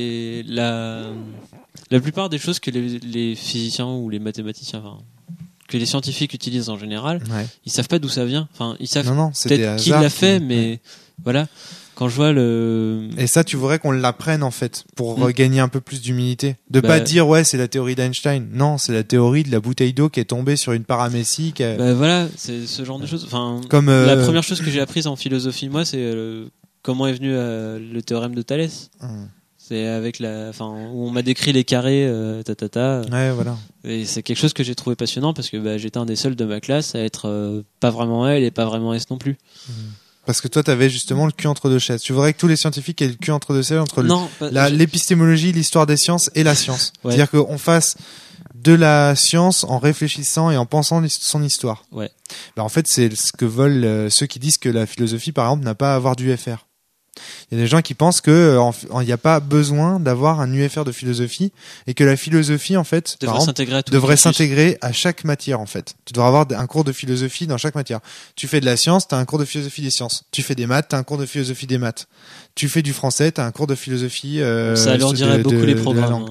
la plupart des choses que les physiciens ou les mathématiciens, que les scientifiques utilisent en général, ils savent pas d'où ça vient. Enfin, ils savent peut-être qui l'a fait, mais voilà. Quand je vois Et ça, tu voudrais qu'on l'apprenne, en fait, pour gagner un peu plus d'humilité. De pas dire, c'est la théorie d'Einstein. Non, c'est la théorie de la bouteille d'eau qui est tombée sur une paramécie. Voilà, c'est ce genre de choses. Enfin, comme la première chose que j'ai apprise en philosophie, moi, c'est comment est venu le théorème de Thalès. C'est avec où on m'a décrit les carrés, Ouais, voilà. Et c'est quelque chose que j'ai trouvé passionnant parce que j'étais un des seuls de ma classe à être pas vraiment L et pas vraiment S non plus. Parce que toi, t'avais justement le cul entre deux chaises. Tu voudrais que tous les scientifiques aient le cul entre deux chaises entre l'épistémologie, l'histoire des sciences et la science. Ouais. C'est-à-dire qu'on fasse de la science en réfléchissant et en pensant son histoire. Ouais. En fait, c'est ce que veulent ceux qui disent que la philosophie, par exemple, n'a pas à avoir d'UFR. Il y a des gens qui pensent que il n'y a pas besoin d'avoir un UFR de philosophie et que la philosophie, en fait, devrait s'intégrer à chaque matière, en fait. Tu devrais avoir un cours de philosophie dans chaque matière. Tu fais de la science, t'as un cours de philosophie des sciences. Tu fais des maths, t'as un cours de philosophie des maths. Tu fais du français, t'as un cours de philosophie. Ça alourdirait beaucoup les programmes.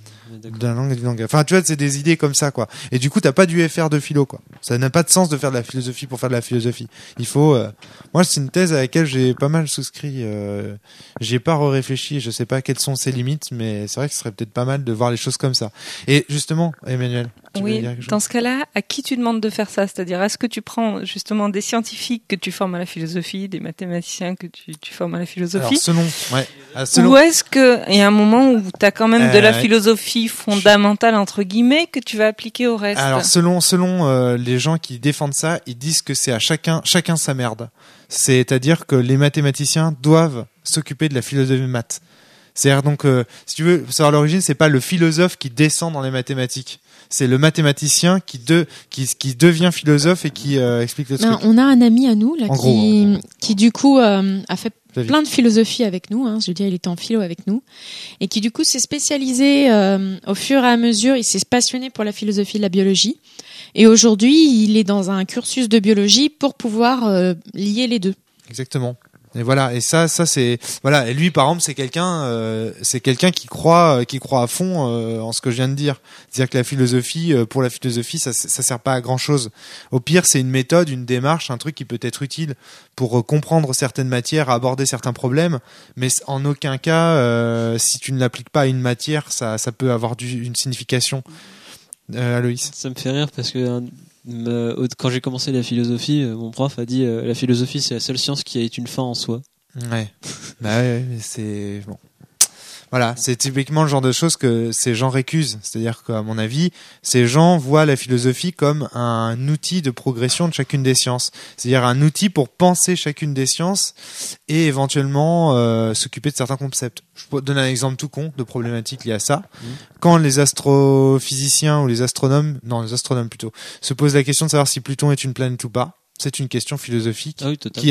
De la langue et du langage. Enfin, tu vois, c'est des idées comme ça, quoi. Et du coup, t'as pas d'UFR de philo, quoi. Ça n'a pas de sens de faire de la philosophie pour faire de la philosophie. Il faut, moi, c'est une thèse à laquelle j'ai pas mal souscrit, j'ai pas réfléchi, je sais pas quelles sont ses limites, mais c'est vrai que ce serait peut-être pas mal de voir les choses comme ça. Et justement, Emmanuel. Oui, dans ce cas-là, à qui tu demandes de faire ça? C'est-à-dire, est-ce que tu prends justement des scientifiques que tu formes à la philosophie, des mathématiciens que tu formes à la philosophie? Alors, selon. Ou est-ce qu'il y a un moment où tu as quand même de la philosophie fondamentale, entre guillemets, que tu vas appliquer au reste? Alors, selon les gens qui défendent ça, ils disent que c'est à chacun sa merde. C'est-à-dire que les mathématiciens doivent s'occuper de la philosophie de maths. C'est-à-dire donc, si tu veux savoir l'origine, c'est pas le philosophe qui descend dans les mathématiques. C'est le mathématicien qui devient philosophe et qui explique le truc. On a un ami à nous là qui du coup a fait plein de philosophie avec nous. Je veux dire, il était en philo avec nous et qui du coup s'est spécialisé au fur et à mesure. Il s'est passionné pour la philosophie de la biologie et aujourd'hui, il est dans un cursus de biologie pour pouvoir lier les deux. Exactement. Et voilà, et ça c'est voilà, et lui par exemple c'est quelqu'un qui croit à fond en ce que je viens de dire. C'est-à-dire que la philosophie pour la philosophie ça sert pas à grand-chose. Au pire, c'est une méthode, une démarche, un truc qui peut être utile pour comprendre certaines matières, aborder certains problèmes, mais en aucun cas si tu ne l'appliques pas à une matière, ça peut avoir une signification. Aloïs. Ça me fait rire parce que quand j'ai commencé la philosophie, mon prof a dit la philosophie c'est la seule science qui a une fin en soi. Ouais. Ouais, mais c'est bon. Voilà, c'est typiquement le genre de choses que ces gens récusent. C'est-à-dire qu'à mon avis, ces gens voient la philosophie comme un outil de progression de chacune des sciences. C'est-à-dire un outil pour penser chacune des sciences et éventuellement s'occuper de certains concepts. Je peux donner un exemple tout con de problématique liée à ça. Quand les astrophysiciens ou les astronomes plutôt, se posent la question de savoir si Pluton est une planète ou pas, c'est une question philosophique qui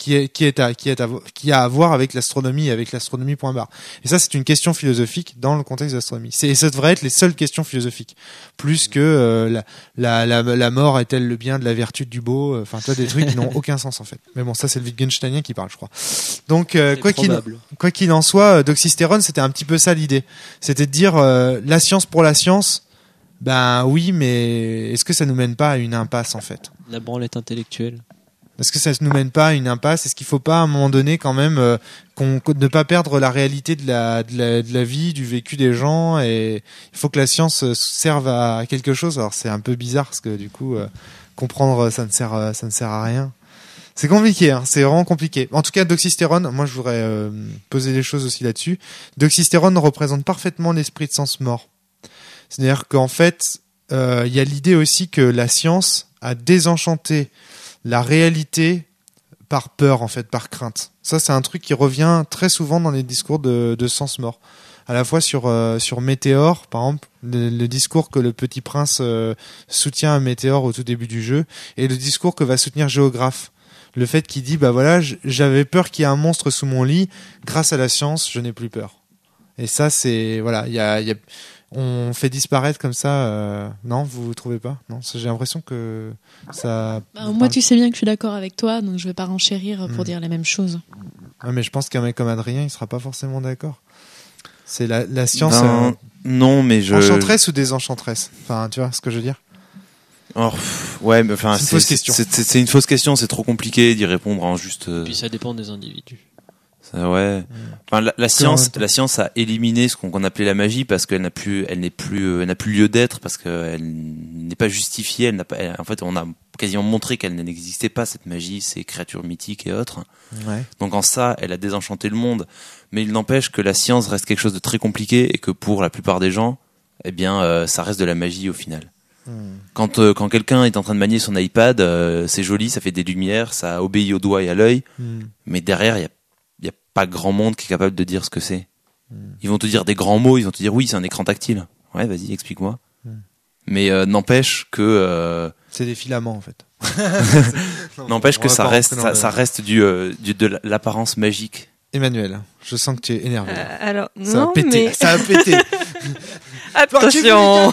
a à voir avec l'astronomie et avec l'astronomie.bar. Et ça, c'est une question philosophique dans le contexte de l'astronomie. Ça devrait être les seules questions philosophiques. Plus que la mort est-elle le bien de la vertu du beau? Enfin, toi, des trucs qui n'ont aucun sens en fait. Mais bon, ça, c'est le Wittgensteinien qui parle, je crois. Donc, quoi qu'il en soit, Doxystéron, c'était un petit peu ça l'idée. C'était de dire la science pour la science. Ben oui, mais est-ce que ça nous mène pas à une impasse en fait? La branlette intellectuelle. Est-ce que ça ne nous mène pas à une impasse? Est-ce qu'il faut pas à un moment donné quand même ne pas perdre la réalité de la vie, du vécu des gens, et il faut que la science serve à quelque chose. Alors c'est un peu bizarre parce que du coup comprendre ça ne sert à rien. C'est compliqué, hein, c'est vraiment compliqué. En tout cas, Doxystérone, moi je voudrais poser des choses aussi là-dessus. Doxystérone représente parfaitement l'esprit de sens mort. C'est-à-dire qu'en fait, il y a l'idée aussi que la science a désenchanté la réalité par peur, en fait, par crainte. Ça, c'est un truc qui revient très souvent dans les discours de sens mort. À la fois sur Météore, par exemple, le discours que le Petit Prince soutient à Météore au tout début du jeu, et le discours que va soutenir Géographe. Le fait qu'il dit, bah voilà, j'avais peur qu'il y ait un monstre sous mon lit, grâce à la science, je n'ai plus peur. Et ça, c'est, voilà, on fait disparaître comme ça, non, vous trouvez pas? Non, j'ai l'impression que ça... moi, tu sais bien que je suis d'accord avec toi, donc je vais pas renchérir pour dire la même chose. Ah, mais je pense qu'un mec comme Adrien, il sera pas forcément d'accord. C'est la science... non, mais Enchanteresse ou désenchanteresse? Enfin, tu vois ce que je veux dire? Oh, ouais, mais enfin, c'est une fausse question. C'est une fausse question, c'est trop compliqué d'y répondre en juste... Puis ça dépend des individus. Ouais. Enfin, la science a éliminé ce qu'on appelait la magie parce qu'elle n'a plus lieu d'être, parce qu'elle n'est pas justifiée. En fait, on a quasiment montré qu'elle n'existait pas, cette magie, ces créatures mythiques et autres. Ouais. Donc en ça, elle a désenchanté le monde. Mais il n'empêche que la science reste quelque chose de très compliqué et que pour la plupart des gens, eh bien, ça reste de la magie au final. Quand quelqu'un est en train de manier son iPad, c'est joli, ça fait des lumières, ça obéit au doigt et à l'œil, mais derrière, il y a pas grand monde qui est capable de dire ce que c'est. Ils vont te dire des grands mots, ils vont te dire oui, c'est un écran tactile. Ouais, vas-y, explique-moi. Mais n'empêche que c'est des filaments en fait. N'empêche que ça reste de l'apparence magique. Emmanuel, je sens que tu es énervé. Alors ça non, a pété, mais ça a pété. attention.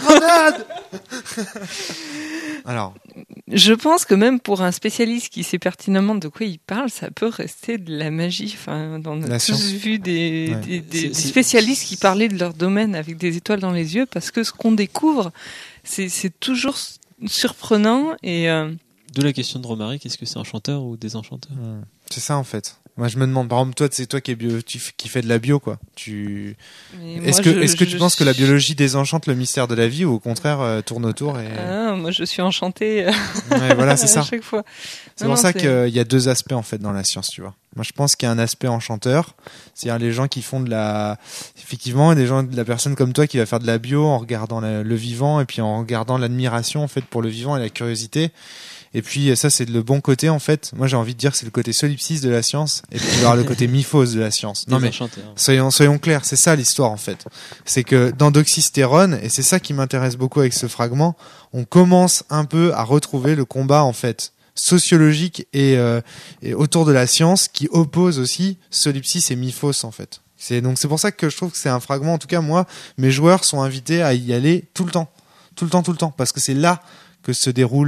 Alors, je pense que même pour un spécialiste qui sait pertinemment de quoi il parle, ça peut rester de la magie. Enfin, on a tous vu des spécialistes qui parlaient de leur domaine avec des étoiles dans les yeux, parce que ce qu'on découvre, c'est toujours surprenant et. D'où la question de Romaric, est-ce que c'est enchanteur ou désenchanteur? C'est ça en fait. Moi je me demande, par exemple, toi c'est toi qui fais de la bio, quoi. Est-ce que tu penses que la biologie désenchante le mystère de la vie, ou au contraire tourne autour et... moi je suis enchantée. Ouais, voilà, c'est ça. À chaque fois. C'est pour ça qu'il y a deux aspects en fait dans la science, tu vois. Moi je pense qu'il y a un aspect enchanteur, c'est-à-dire les gens qui font effectivement, des gens, de la personne comme toi qui va faire de la bio en regardant le vivant, et puis en regardant l'admiration en fait pour le vivant et la curiosité. Et puis ça c'est le bon côté en fait. Moi j'ai envie de dire que c'est le côté solipsiste de la science, et puis il y aura le côté myphos de la science. Non mais soyons clairs, c'est ça l'histoire en fait. C'est que dans Doxystérone, et c'est ça qui m'intéresse beaucoup avec ce fragment, on commence un peu à retrouver le combat en fait sociologique et autour de la science, qui oppose aussi solipsis et mythos en fait. C'est pour ça que je trouve que c'est un fragment, en tout cas moi, mes joueurs sont invités à y aller tout le temps, parce que c'est là que se déroule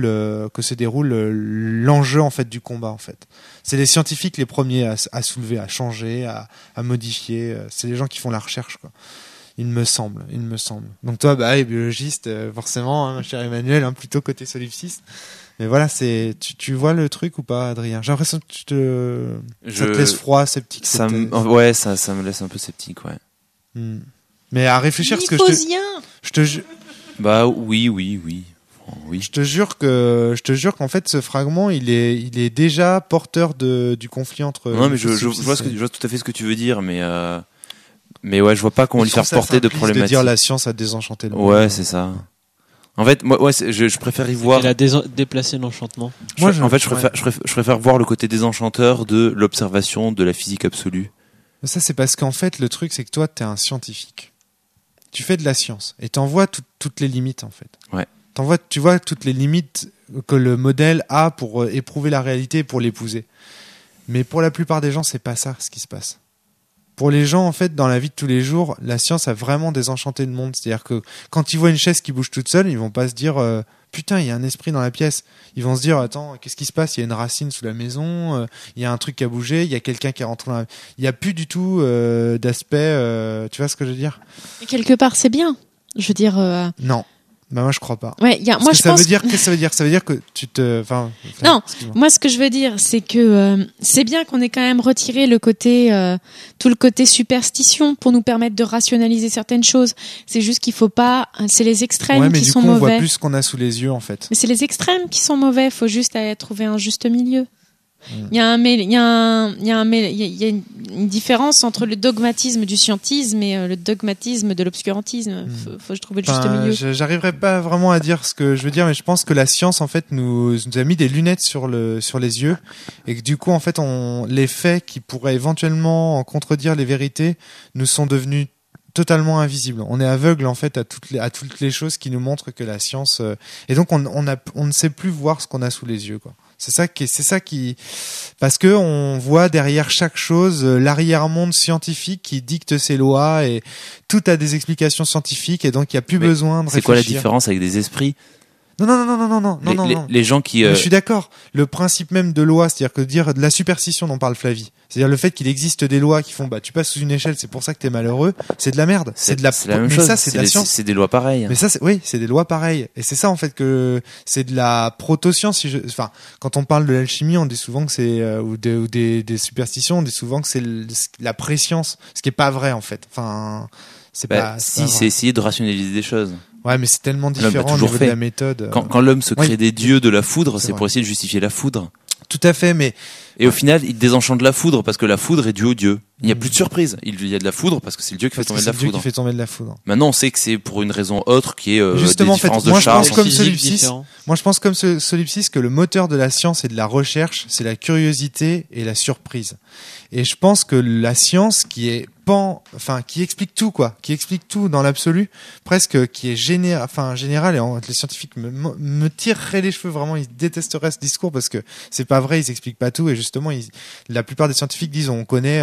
l'enjeu en fait du combat en fait. C'est les scientifiques les premiers à soulever, à changer, à modifier. C'est les gens qui font la recherche, quoi. Il me semble. Donc toi, biologiste, forcément, mon cher Emmanuel, plutôt côté solipsiste. Mais voilà, tu vois le truc ou pas, Adrien? J'ai l'impression que ça te laisse froid, sceptique. Ça me laisse un peu sceptique, ouais. Mais à réfléchir, parce que je te bah oui. Oui. Je te jure qu'en fait ce fragment il est déjà porteur du conflit entre. Non mais je vois tout à fait ce que tu veux dire, mais ouais, je vois pas comment lui faire porter de problématiques. De dire la science a désenchanté le monde. Ouais, c'est ça. En fait, moi, je préfère y voir. Elle a déplacé l'enchantement. Je préfère voir le côté désenchanteur de l'observation de la physique absolue. Ça, c'est parce qu'en fait, le truc, c'est que toi, t'es un scientifique. Tu fais de la science et t'en vois toutes les limites, en fait. Ouais. Tu vois toutes les limites que le modèle a pour éprouver la réalité et pour l'épouser. Mais pour la plupart des gens, c'est pas ça ce qui se passe. Pour les gens, en fait, dans la vie de tous les jours, la science a vraiment désenchanté le monde. C'est-à-dire que quand ils voient une chaise qui bouge toute seule, ils vont pas se dire putain, il y a un esprit dans la pièce. Ils vont se dire attends, qu'est-ce qui se passe? Il y a une racine sous la maison, il y a un truc qui a bougé, il y a quelqu'un qui est rentré dans la... Il y a plus du tout d'aspect, tu vois ce que je veux dire? Et quelque part, c'est bien. Je veux dire. Non. Bah moi je crois pas. Ouais, moi je pense. Qu'est-ce que ça veut dire? Ça veut dire que tu te. Enfin. Non, moi ce que je veux dire, c'est que c'est bien qu'on ait quand même retiré le côté, tout le côté superstition pour nous permettre de rationaliser certaines choses. C'est juste qu'il faut pas. C'est les extrêmes qui sont mauvais. On voit plus ce qu'on a sous les yeux en fait. Mais c'est les extrêmes qui sont mauvais. Faut juste trouver un juste milieu. Il y a une différence entre le dogmatisme du scientisme et le dogmatisme de l'obscurantisme. Faut trouver le juste milieu. J'arriverai pas vraiment à dire ce que je veux dire, mais je pense que la science en fait nous a mis des lunettes sur les yeux et que du coup en fait les faits qui pourraient éventuellement contredire les vérités nous sont devenus totalement invisibles. On est aveugle en fait à toutes les choses qui nous montrent que la science et donc on ne sait plus voir ce qu'on a sous les yeux quoi. C'est ça qui parce que on voit derrière chaque chose l'arrière-monde scientifique qui dicte ses lois et tout a des explications scientifiques et donc il y a plus besoin de réfléchir. C'est quoi la différence avec des esprits? Non. Les gens qui. Je suis d'accord. Le principe même de loi, c'est-à-dire que dire de la superstition dont parle Flavie, c'est-à-dire le fait qu'il existe des lois qui font, tu passes sous une échelle, c'est pour ça que t'es malheureux, c'est de la merde. C'est la même chose. Ça, c'est de la science. C'est des lois pareilles. Mais ça, c'est des lois pareilles. Et c'est ça, en fait, que c'est de la proto-science. Quand on parle de l'alchimie, on dit souvent que c'est, ou des superstitions, on dit souvent que c'est la préscience. Ce qui est pas vrai, en fait. Enfin, c'est essayer de rationaliser des choses. Ouais, mais c'est tellement différent au niveau de la méthode. Quand l'homme se crée des dieux de la foudre, c'est pour essayer de justifier la foudre. Tout à fait, mais... Et au final, il désenchante la foudre parce que la foudre est due au dieu. Il n'y a plus de surprise. Il y a de la foudre parce que c'est le dieu qui fait tomber de la foudre. Maintenant, on sait que c'est pour une raison autre qui est justement, des différences de charge. Moi, je pense comme Solipsis que le moteur de la science et de la recherche, c'est la curiosité et la surprise. Et je pense que la science qui explique tout qui explique tout dans l'absolu, presque qui est général et les scientifiques me tireraient les cheveux vraiment, ils détesteraient ce discours parce que c'est pas vrai, ils expliquent pas tout et justement la plupart des scientifiques disent on connaît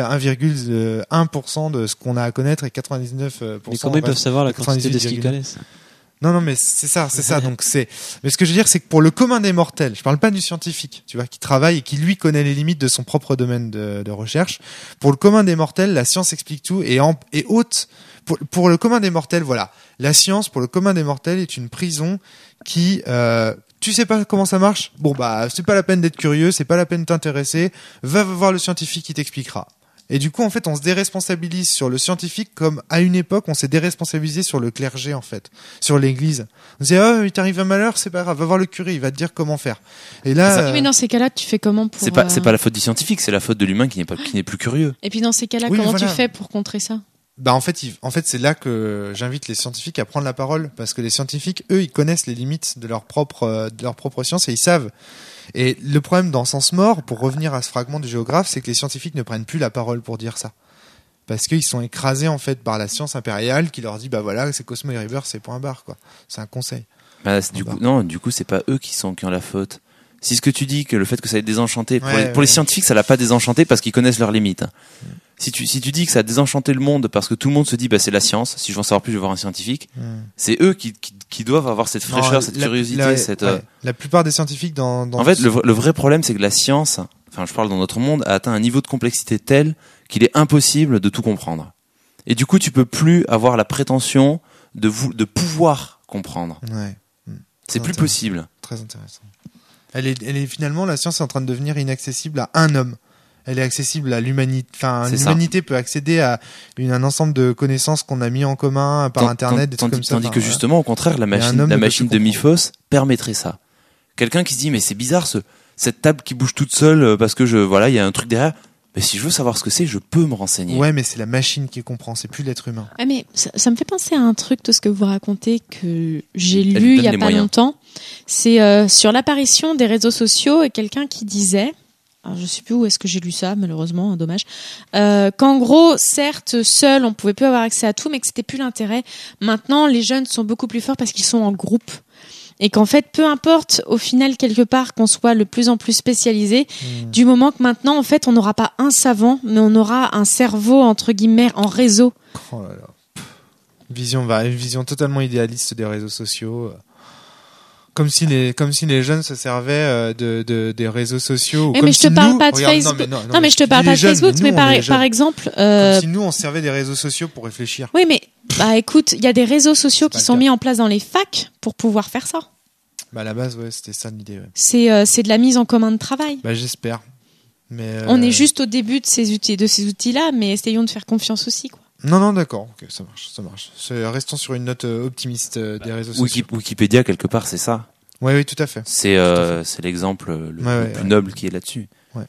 1,1% de ce qu'on a à connaître et 99%. Mais comment ils peuvent savoir la quantité de ce qu'ils connaissent? Non, mais c'est ça. Donc mais ce que je veux dire, c'est que pour le commun des mortels, je parle pas du scientifique, tu vois, qui travaille et qui lui connaît les limites de son propre domaine de recherche. Pour le commun des mortels, la science explique tout et haute. Pour le commun des mortels, voilà. La science, pour le commun des mortels, est une prison qui, tu sais pas comment ça marche? Bon, c'est pas la peine d'être curieux, c'est pas la peine de t'intéresser. Va voir le scientifique qui t'expliquera. Et du coup, en fait, on se déresponsabilise sur le scientifique comme à une époque, on s'est déresponsabilisé sur le clergé, en fait, sur l'église. On disait, il t'arrive un malheur, c'est pas grave, va voir le curé, il va te dire comment faire. Et là. Mais dans ces cas-là, tu fais comment pour. C'est pas la faute du scientifique, c'est la faute de l'humain qui n'est plus curieux. Et puis dans ces cas-là, comment tu fais pour contrer ça? En fait, c'est là que j'invite les scientifiques à prendre la parole, parce que les scientifiques, eux, ils connaissent les limites de leur propre science et ils savent. Et le problème dans Sens Mort, pour revenir à ce fragment du géographe, c'est que les scientifiques ne prennent plus la parole pour dire ça. Parce qu'ils sont écrasés, en fait, par la science impériale qui leur dit, c'est Cosmo et River, c'est point barre, quoi. C'est un conseil. Du coup, c'est pas eux qui ont la faute. Si ce que tu dis, que le fait que ça ait désenchanté, pour les scientifiques, ça l'a pas désenchanté parce qu'ils connaissent leurs limites. Si tu dis que ça a désenchanté le monde parce que tout le monde se dit c'est la science, si je veux en savoir plus je vais voir un scientifique, c'est eux qui doivent avoir cette fraîcheur, cette curiosité, la plupart des scientifiques dans en fait le vrai problème c'est que la science, je parle dans notre monde, a atteint un niveau de complexité tel qu'il est impossible de tout comprendre. Et du coup tu peux plus avoir la prétention de pouvoir comprendre. C'est plus possible. Très intéressant. Elle est finalement, la science est en train de devenir inaccessible à un homme. Elle est accessible à l'humanité. L'humanité peut accéder à un ensemble de connaissances qu'on a mis en commun par Internet, des trucs comme ça. Tandis que justement, au contraire, la machine de Miphos permettrait ça. Quelqu'un qui se dit, mais c'est bizarre cette table qui bouge toute seule parce que il y a un truc derrière. Mais si je veux savoir ce que c'est, je peux me renseigner. Ouais, mais c'est la machine qui comprend, c'est plus l'être humain. Ah, mais ça me fait penser à un truc de ce que vous racontez que j'ai lu il y a pas longtemps. C'est sur l'apparition des réseaux sociaux et quelqu'un qui disait, alors je sais plus où est-ce que j'ai lu ça, malheureusement, dommage, qu'en gros, certes, seul, on pouvait plus avoir accès à tout, mais que c'était plus l'intérêt. Maintenant, les jeunes sont beaucoup plus forts parce qu'ils sont en groupe. Et qu'en fait, peu importe, au final, quelque part, qu'on soit le plus en plus spécialisé, du moment que maintenant, en fait, on n'aura pas un savant, mais on aura un cerveau, entre guillemets, en réseau. Oh là là. Une vision totalement idéaliste des réseaux sociaux. Comme si les jeunes se servaient des réseaux sociaux. Mais je te parle pas de Facebook. Non, mais je te parle pas de Facebook, mais par exemple. Comme si nous on se servait des réseaux sociaux pour réfléchir. Oui, mais écoute, il y a des réseaux sociaux qui sont mis en place dans les facs pour pouvoir faire ça. À la base, ouais, c'était ça l'idée. Ouais. C'est de la mise en commun de travail. J'espère. Mais on est juste au début de ces outils-là, mais essayons de faire confiance aussi, quoi. Non, d'accord, ok, ça marche. Restons sur une note optimiste des réseaux sociaux. Wikipédia, quelque part, c'est ça. Oui, tout à fait. C'est l'exemple le plus noble qui est là-dessus. Ouais.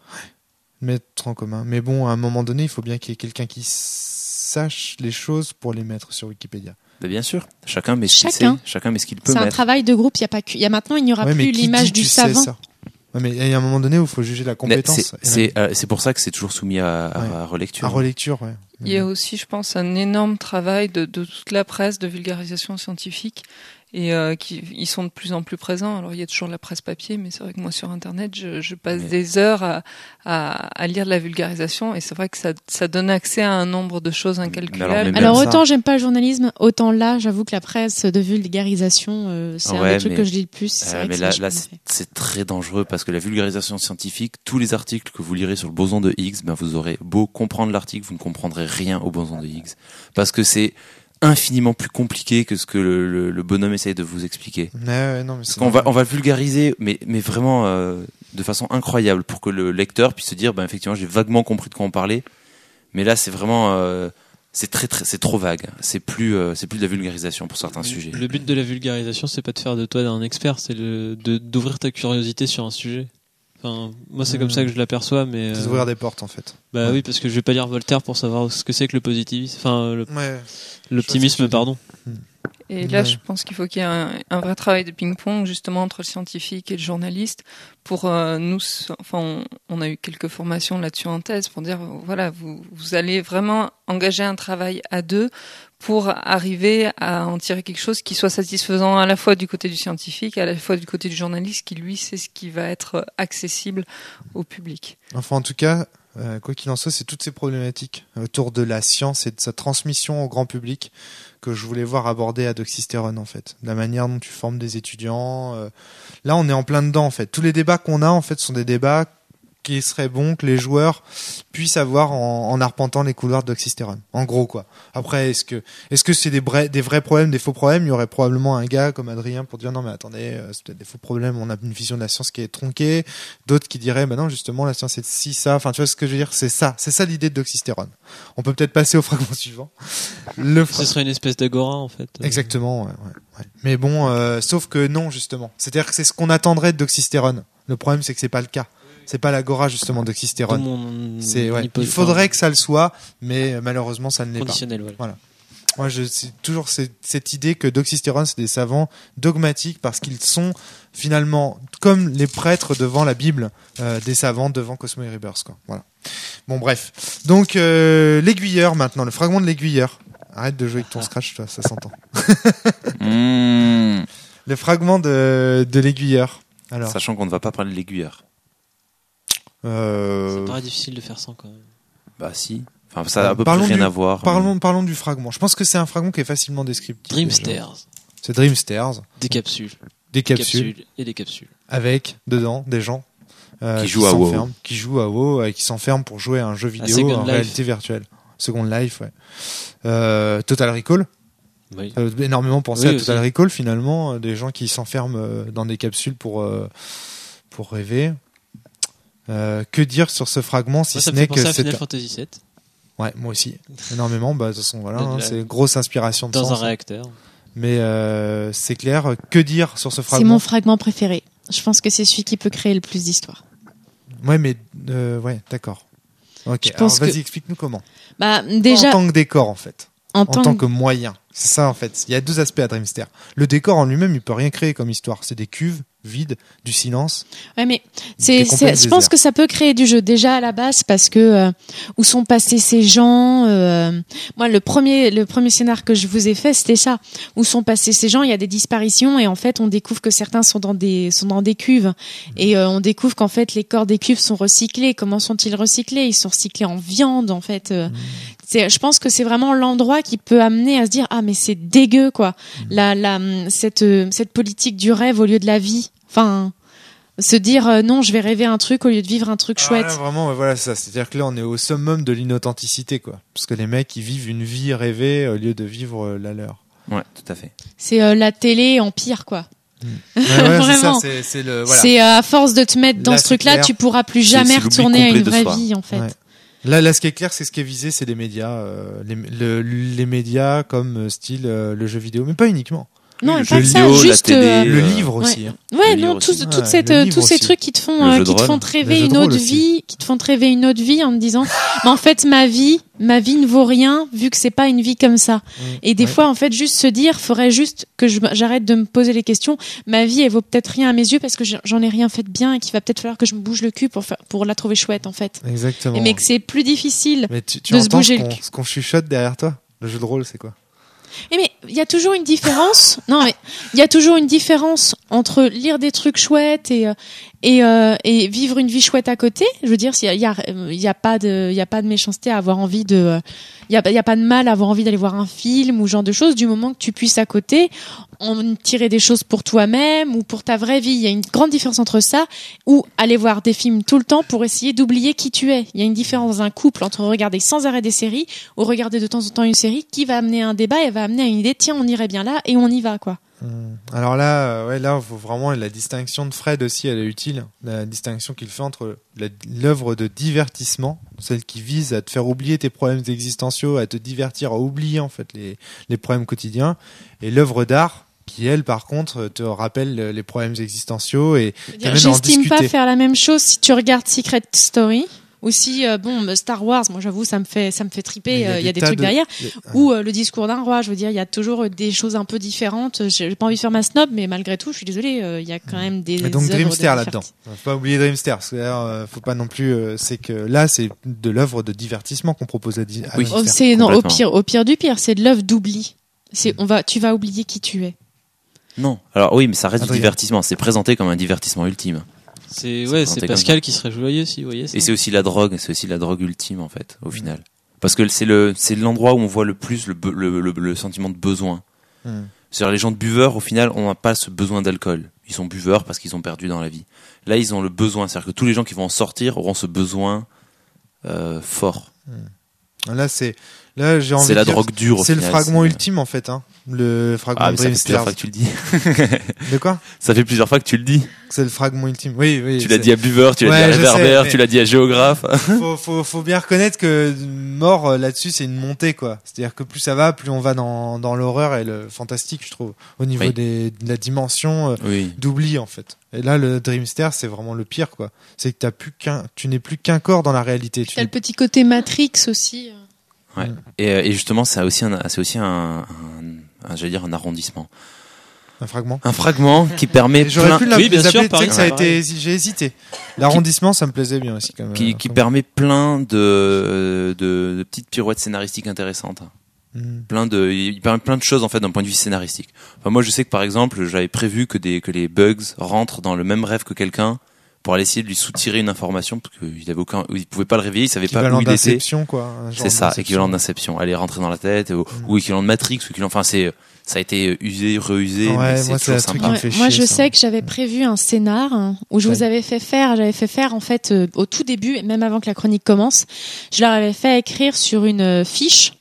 Mettre en commun. Mais bon, à un moment donné, il faut bien qu'il y ait quelqu'un qui sache les choses pour les mettre sur Wikipédia. Bien sûr, chacun met ce qu'il sait, chacun met ce qu'il peut mettre. C'est un travail de groupe, maintenant il n'y aura plus l'image du savant. Ouais, mais il y a un moment donné où il faut juger la compétence. C'est pour ça que c'est toujours soumis à relecture. À relecture, ouais. Il y a aussi, je pense, un énorme travail de toute la presse de vulgarisation scientifique et ils sont de plus en plus présents. Alors il y a toujours la presse papier, mais c'est vrai que moi sur Internet, je passe des heures à lire de la vulgarisation et c'est vrai que ça donne accès à un nombre de choses incalculables. Alors autant j'aime pas le journalisme, autant là j'avoue que la presse de vulgarisation c'est un des trucs que je lis le plus. Mais là c'est très dangereux parce que la vulgarisation scientifique, tous les articles que vous lirez sur le boson de Higgs, vous aurez beau comprendre l'article, vous ne comprendrez rien au boson de Higgs parce que c'est infiniment plus compliqué que ce que le bonhomme essaye de vous expliquer. Parce qu'on va vulgariser, mais vraiment de façon incroyable pour que le lecteur puisse se dire, effectivement, j'ai vaguement compris de quoi on parlait, mais là c'est vraiment c'est trop vague. C'est plus de la vulgarisation pour certains sujets. Le but de la vulgarisation, c'est pas de faire de toi un expert, c'est d'ouvrir ta curiosité sur un sujet. Enfin, moi c'est comme ça que je l'aperçois, mais c'est d'ouvrir des portes en fait. Oui, parce que je vais pas lire Voltaire pour savoir ce que c'est que le positivisme, l'optimisme, pardon. Et là, je pense qu'il faut qu'il y ait un vrai travail de ping-pong justement entre le scientifique et le journaliste. Pour nous, on a eu quelques formations là-dessus en thèse pour dire voilà, vous allez vraiment engager un travail à deux pour arriver à en tirer quelque chose qui soit satisfaisant à la fois du côté du scientifique, à la fois du côté du journaliste, qui lui sait ce qui va être accessible au public. Enfin, en tout cas, quoi qu'il en soit, c'est toutes ces problématiques autour de la science et de sa transmission au grand public que je voulais voir abordées à Doxysterone, en fait. La manière dont tu formes des étudiants. Là, on est en plein dedans, en fait. Tous les débats qu'on a, en fait, sont des débats qui serait bon que les joueurs puissent avoir en arpentant les couloirs d'Oxystérone. En gros, quoi. Après, est-ce que c'est des vrais problèmes, des faux problèmes? Il y aurait probablement un gars comme Adrien pour dire non, mais attendez, c'est peut-être des faux problèmes, on a une vision de la science qui est tronquée. D'autres qui diraient, non, justement, la science c'est ci, ça. Enfin, tu vois ce que je veux dire? C'est ça l'idée de Doxystérone. On peut peut-être passer au fragment suivant. Ce serait une espèce d'agora, en fait. Exactement, ouais. Mais bon, sauf que non, justement. C'est-à-dire que c'est ce qu'on attendrait de Doxystérone. Le problème, c'est que c'est pas le cas. C'est pas l'agora justement d'Oxystérone. Il faudrait que ça le soit, mais malheureusement ça ne l'est pas. Voilà. Moi, c'est toujours cette idée que Doxystérone, c'est des savants dogmatiques parce qu'ils sont finalement comme les prêtres devant la Bible, des savants devant Cosmo et Rebirth, quoi. Voilà. Bon, bref. Donc l'aiguilleur maintenant, le fragment de l'aiguilleur. Arrête de jouer avec ton scratch, toi, ça s'entend. Le fragment de l'aiguilleur. Alors. Sachant qu'on ne va pas parler de l'aiguilleur. Ça paraît difficile de faire ça quand même. Bah si. Enfin, ça a à peu près rien à voir. Parlons du fragment. Je pense que c'est un fragment qui est facilement descriptible. Dreamsters. C'est Dreamsters. Des capsules. Des capsules. Et des capsules. Avec, dedans, des gens qui jouent à WoW. Qui jouent à WoW et qui s'enferment pour jouer à un jeu vidéo en réalité virtuelle. Second Life, ouais. Total Recall. Oui. Ça veut énormément penser à Total Recall, finalement. Des gens qui s'enferment dans des capsules pour rêver. Que dire sur ce fragment si ce n'est que c'est Final Fantasy VII. Ouais, moi aussi, énormément. De toute façon, voilà, c'est grosse inspiration de dans sens. Un réacteur. Mais c'est clair. Que dire sur ce fragment? C'est mon fragment préféré. Je pense que c'est celui qui peut créer le plus d'histoire. Ouais, mais ouais, d'accord. Ok. Alors vas-y, explique-nous comment. Déjà, en tant que décor, en fait. En tant que moyen. C'est ça, en fait. Il y a deux aspects à Dreamster. Le décor en lui-même, il peut rien créer comme histoire. C'est des cuves vides, du silence. Ouais, mais je pense que ça peut créer du jeu déjà à la base parce que où sont passés ces gens moi, le premier scénar que je vous ai fait, c'était ça. Où sont passés ces gens? Il y a des disparitions et en fait, on découvre que certains sont dans des cuves et on découvre qu'en fait, les corps des cuves sont recyclés. Comment sont-ils recyclés? Ils sont recyclés en viande, en fait. je pense que c'est vraiment l'endroit qui peut amener à se dire ah mais c'est dégueu quoi. Cette politique du rêve au lieu de la vie. Enfin, se dire non, je vais rêver un truc au lieu de vivre un truc chouette. Là, vraiment, voilà, c'est ça. C'est-à-dire que là, on est au summum de l'inauthenticité, quoi. Parce que les mecs, ils vivent une vie rêvée au lieu de vivre la leur. Ouais, tout à fait. C'est la télé en pire, quoi. Ouais, vraiment. C'est le. Voilà. C'est à force de te mettre dans ce truc-là, tu pourras plus jamais retourner à une vraie vie, en fait. Ouais. Là, ce qui est clair, c'est ce qui est visé, c'est les médias, les médias comme style le jeu vidéo, mais pas uniquement. Non, pas que ça, juste le livre aussi. Ouais, non, tous ces trucs qui te font rêver une autre vie, qui te font rêver une autre vie en te disant, mais en fait ma vie ne vaut rien vu que c'est pas une vie comme ça. Et des fois en fait juste se dire, faudrait juste que j'arrête de me poser les questions. Ma vie elle vaut peut-être rien à mes yeux parce que j'en ai rien fait de bien et qu'il va peut-être falloir que je me bouge le cul pour la trouver chouette en fait. Exactement. Mais que c'est plus difficile de se bouger le cul. Ce qu'on chuchote derrière toi, le jeu de rôle c'est quoi? Mais il y a toujours une différence. Non, mais il y a toujours une différence entre lire des trucs chouettes et vivre une vie chouette à côté. Je veux dire, il y a pas de méchanceté à avoir envie de, il y a pas de mal à avoir envie d'aller voir un film ou ce genre de choses du moment que tu puisses à côté en tirer des choses pour toi-même ou pour ta vraie vie. Il y a une grande différence entre ça ou aller voir des films tout le temps pour essayer d'oublier qui tu es. Il y a une différence dans un couple entre regarder sans arrêt des séries ou regarder de temps en temps une série qui va amener un débat et va amener à une idée, tiens, on irait bien là et on y va, quoi. Alors là, là, faut vraiment la distinction de Fred aussi, elle est utile. La distinction qu'il fait entre l'œuvre de divertissement, celle qui vise à te faire oublier tes problèmes existentiaux, à te divertir, à oublier en fait les problèmes quotidiens, et l'œuvre d'art qui elle par contre te rappelle les problèmes existentiaux et t'amène à en discuter. J'estime pas faire la même chose si tu regardes Secret Story. Aussi, Star Wars, moi j'avoue, ça me fait triper. Il y a des trucs derrière. Ou le discours d'un roi. Je veux dire, il y a toujours des choses un peu différentes. J'ai pas envie de faire ma snob, mais malgré tout, je suis désolée. Il y a quand même des. Et donc Dreamster là-dedans. Faut pas oublier Dreamster. Parce que faut pas non plus. C'est que là, c'est de l'œuvre de divertissement qu'on propose à oui, c'est non, au pire du pire, c'est de l'œuvre d'oubli. Tu vas oublier qui tu es. Non. Alors oui, mais ça reste du divertissement. C'est présenté comme un divertissement ultime. C'est Pascal qui serait joyeux si vous voyez ça. Et c'est aussi la drogue ultime en fait au final. Parce que c'est l'endroit où on voit le plus le sentiment de besoin. C'est-à-dire les gens de buveurs au final on n'a pas ce besoin d'alcool. Ils sont buveurs parce qu'ils ont perdu dans la vie. Là ils ont le besoin, c'est-à-dire que tous les gens qui vont en sortir auront ce besoin fort. Là j'ai envie c'est de la dire, drogue dure. C'est le fragment ultime en fait. Le fragment de ça fait plusieurs fois que tu le dis. De quoi? Ça fait plusieurs fois que tu le dis. C'est le fragment ultime. Oui. Tu l'as dit à buveur, tu l'as dit à réverbère, tu l'as dit à géographe. Faut bien reconnaître que mort là-dessus, c'est une montée quoi. C'est-à-dire que plus ça va, plus on va dans l'horreur et le fantastique, je trouve, au niveau de la dimension d'oubli en fait. Et là, le Dreamster, c'est vraiment le pire quoi. C'est que tu n'es plus qu'un corps dans la réalité. T'as le petit côté Matrix aussi. Ouais. Et justement, c'est aussi un j'allais dire un arrondissement. Un fragment qui permet j'aurais pu oui, bien sûr, j'ai hésité. L'arrondissement, ça me plaisait bien aussi quand même. Qui permet plein de petites pirouettes scénaristiques intéressantes. Il permet plein de choses en fait d'un point de vue scénaristique. Enfin, moi je sais que par exemple, j'avais prévu que les bugs rentrent dans le même rêve que quelqu'un pour aller essayer de lui soutirer une information parce qu'il pouvait pas le réveiller, il savait pas où il était. Quoi. C'est ça, équivalent d'inception. Aller rentrer dans la tête ou équivalent de Matrix ça a été usé, reusé, mais c'est toujours sympa. Moi, je sais que j'avais prévu un scénar où j'avais fait faire en fait au tout début, et même avant que la chronique commence, je leur avais fait écrire sur une fiche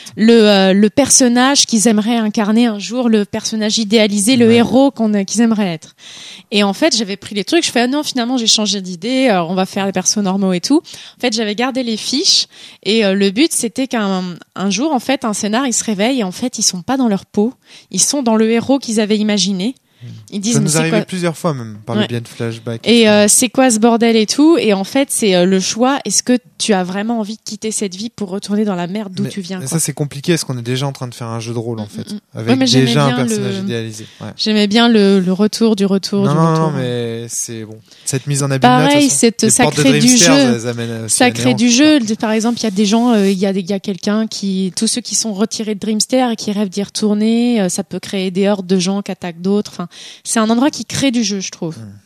le personnage qu'ils aimeraient incarner un jour, le personnage idéalisé, le héros qu'ils aimeraient être. Et en fait, j'avais pris les trucs, je fais non, finalement, j'ai changé d'idée, alors on va faire les persos normaux et tout. En fait, j'avais gardé les fiches et le but c'était qu'un jour en fait, un scénar, il se réveille et en fait, ils sont pas dans leur peau. Ils sont dans le héros qu'ils avaient imaginé. Ils disent, ça nous arrivait plusieurs fois même par le biais de flashback. Et c'est quoi ce bordel et tout. Et en fait, c'est le choix. Est-ce que tu as vraiment envie de quitter cette vie pour retourner dans la merde d'où tu viens, quoi. Ça, c'est compliqué parce qu'on est déjà en train de faire un jeu de rôle en fait. Avec déjà un personnage idéalisé. Ouais. J'aimais bien le retour du retour. Non, mais c'est bon. Cette mise en abîme. Pareil, ça crée du jeu. Ça crée du jeu. Par exemple, il y a des gens, il y a quelqu'un tous ceux qui sont retirés de Dreamster et qui rêvent d'y retourner, ça peut créer des hordes de gens qui attaquent d'autres. Enfin, c'est un endroit qui crée du jeu, je trouve.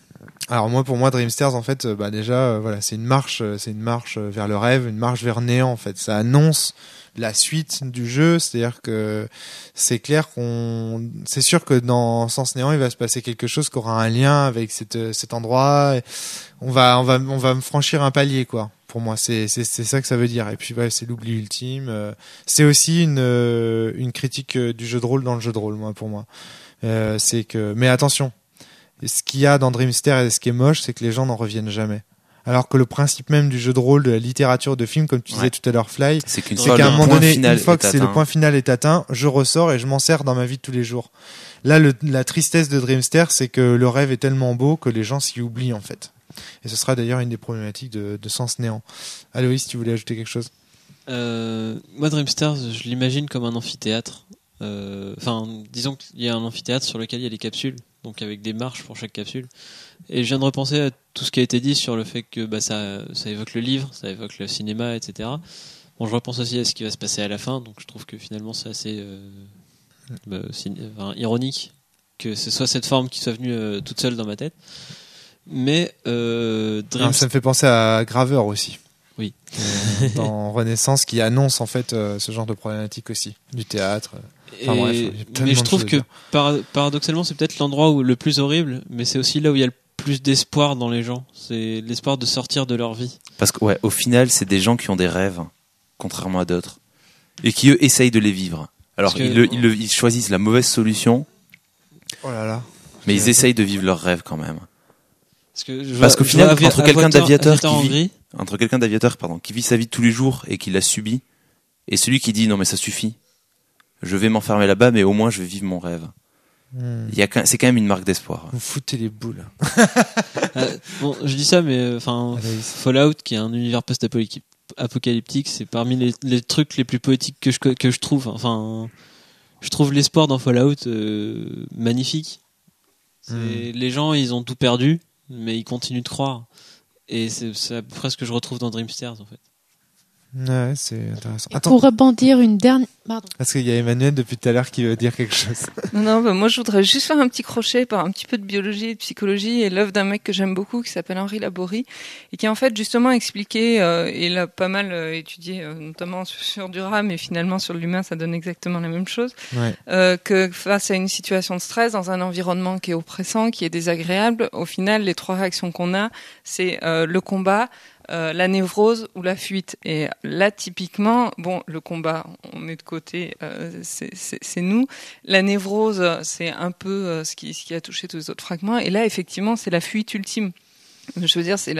Alors pour moi, Dreamsters, en fait, déjà, voilà, c'est une marche vers le rêve, une marche vers néant, en fait. Ça annonce la suite du jeu, c'est-à-dire que c'est clair c'est sûr que dans Sens Néant, il va se passer quelque chose qui aura un lien avec cet endroit. Et on va franchir un palier, quoi. Pour moi, c'est ça que ça veut dire. Et puis, c'est l'oubli ultime. C'est aussi une critique du jeu de rôle dans le jeu de rôle, pour moi. Mais attention. Ce qu'il y a dans Dreamster et ce qui est moche, c'est que les gens n'en reviennent jamais. Alors que le principe même du jeu de rôle, de la littérature, de film, comme tu disais tout à l'heure, Fly, c'est qu'à un moment donné, une fois que le point final est atteint, je ressors et je m'en sers dans ma vie de tous les jours. Là, la tristesse de Dreamster, c'est que le rêve est tellement beau que les gens s'y oublient, en fait. Et ce sera d'ailleurs une des problématiques de Sens Néant. Aloïs, tu voulais ajouter quelque chose? Moi, Dreamster, je l'imagine comme un amphithéâtre. Disons qu'il y a un amphithéâtre sur lequel il y a des capsules, donc avec des marches pour chaque capsule. Et je viens de repenser à tout ce qui a été dit sur le fait que ça évoque le livre, ça évoque le cinéma, etc. Bon, je repense aussi à ce qui va se passer à la fin, donc je trouve que finalement c'est assez ironique que ce soit cette forme qui soit venue toute seule dans ma tête. Mais ça me fait penser à Graveur aussi. Oui. Dans Renaissance, qui annonce en fait ce genre de problématique aussi, du théâtre. Mais je trouve que paradoxalement, c'est peut-être l'endroit où le plus horrible, mais c'est aussi là où il y a le plus d'espoir dans les gens. C'est l'espoir de sortir de leur vie. Parce que au final, c'est des gens qui ont des rêves, contrairement à d'autres, et qui eux essayent de les vivre. Alors ils choisissent la mauvaise solution. Oh là là. Mais ils essayent de vivre leurs rêves quand même. Parce qu'au final, entre quelqu'un d'aviateur qui vit sa vie de tous les jours et qui l'a subi, et celui qui dit non mais ça suffit, je vais m'enfermer là-bas, mais au moins je vais vivre mon rêve. C'est quand même une marque d'espoir. Vous foutez les boules. Bon, je dis ça, mais Fallout, qui est un univers post-apocalyptique, c'est parmi les trucs les plus poétiques que je trouve. Enfin, je trouve l'espoir dans Fallout magnifique. Les gens, ils ont tout perdu, mais ils continuent de croire. Et c'est à peu près ce que je retrouve dans Dreamsters, en fait. Ouais, c'est intéressant. Attends. Pour rebondir une dernière... Pardon. Parce qu'il y a Emmanuel depuis tout à l'heure qui veut dire quelque chose. Non, moi je voudrais juste faire un petit crochet par un petit peu de biologie et de psychologie et l'œuvre d'un mec que j'aime beaucoup qui s'appelle Henri Laborie et qui en fait justement expliqué, et il a pas mal étudié notamment sur Durham et finalement sur l'humain ça donne exactement la même chose, que face à une situation de stress dans un environnement qui est oppressant, qui est désagréable, au final les trois réactions qu'on a c'est le combat, la névrose ou la fuite. Et là, typiquement, le combat, on est de côté, c'est nous. La névrose, c'est un peu ce qui a touché tous les autres fragments. Et là, effectivement, c'est la fuite ultime. Je veux dire, c'est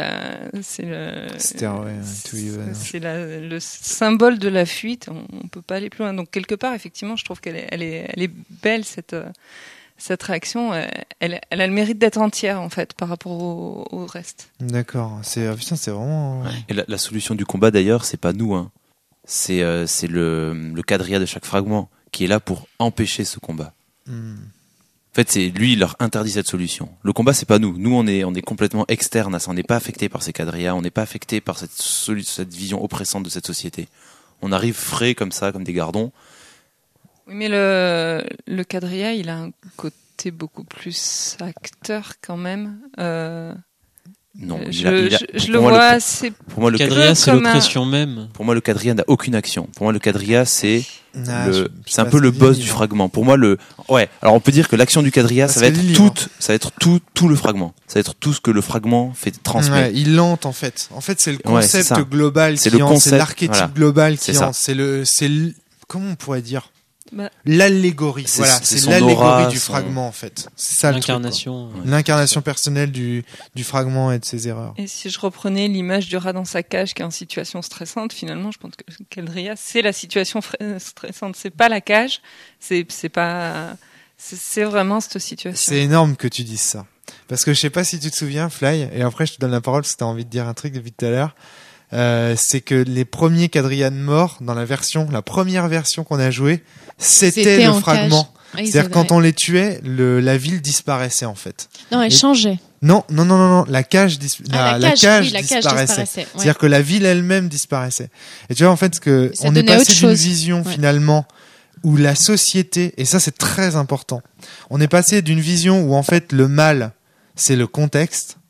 le symbole de la fuite. On peut pas aller plus loin. Donc quelque part, effectivement, je trouve qu'elle est belle cette réaction, elle a le mérite d'être entière en fait par rapport au reste. D'accord, c'est vraiment. Et la solution du combat d'ailleurs, c'est pas nous, hein. C'est le quadrilla de chaque fragment qui est là pour empêcher ce combat. En fait, c'est lui, il leur interdit cette solution. Le combat, c'est pas nous. Nous, on est complètement externe à ça. On n'est pas affecté par ces quadrillas. On n'est pas affecté par cette vision oppressante de cette société. On arrive frais comme ça, comme des gardons. Oui, mais le quadrilla, il a un côté beaucoup plus acteur quand même. Non, je le vois. Pour moi, le quadrilla, c'est l'oppression même. Pour moi, le quadrilla n'a aucune action. Pour moi, le quadrilla, c'est un peu le boss du fragment. Pour moi, alors on peut dire que l'action du quadrilla, ça va être tout le fragment. Ça va être tout ce que le fragment fait transmettre. Ouais, il lente en fait. En fait, c'est le concept global c'est l'archétype global qui c'est comment on pourrait dire? L'allégorie, c'est l'allégorie du fragment en fait. C'est ça l'incarnation personnelle du fragment et de ses erreurs. Et si je reprenais l'image du rat dans sa cage qui est en situation stressante, finalement, je pense que quadrilla, c'est la situation stressante, c'est pas la cage, c'est vraiment cette situation. C'est énorme que tu dises ça, parce que je sais pas si tu te souviens, Fly, et après je te donne la parole parce que t'as envie de dire un truc depuis tout à l'heure. C'est que les premiers quadrillas de mort dans la première version qu'on a jouée, c'était le fragment. C'est-à-dire quand on les tuait, la ville disparaissait en fait. Non, elle changeait. Non, la cage disparaissait. C'est-à-dire que la ville elle-même disparaissait. Et tu vois en fait on est passé d'une vision finalement où la société, et ça c'est très important, on est passé d'une vision où en fait le mal c'est le contexte.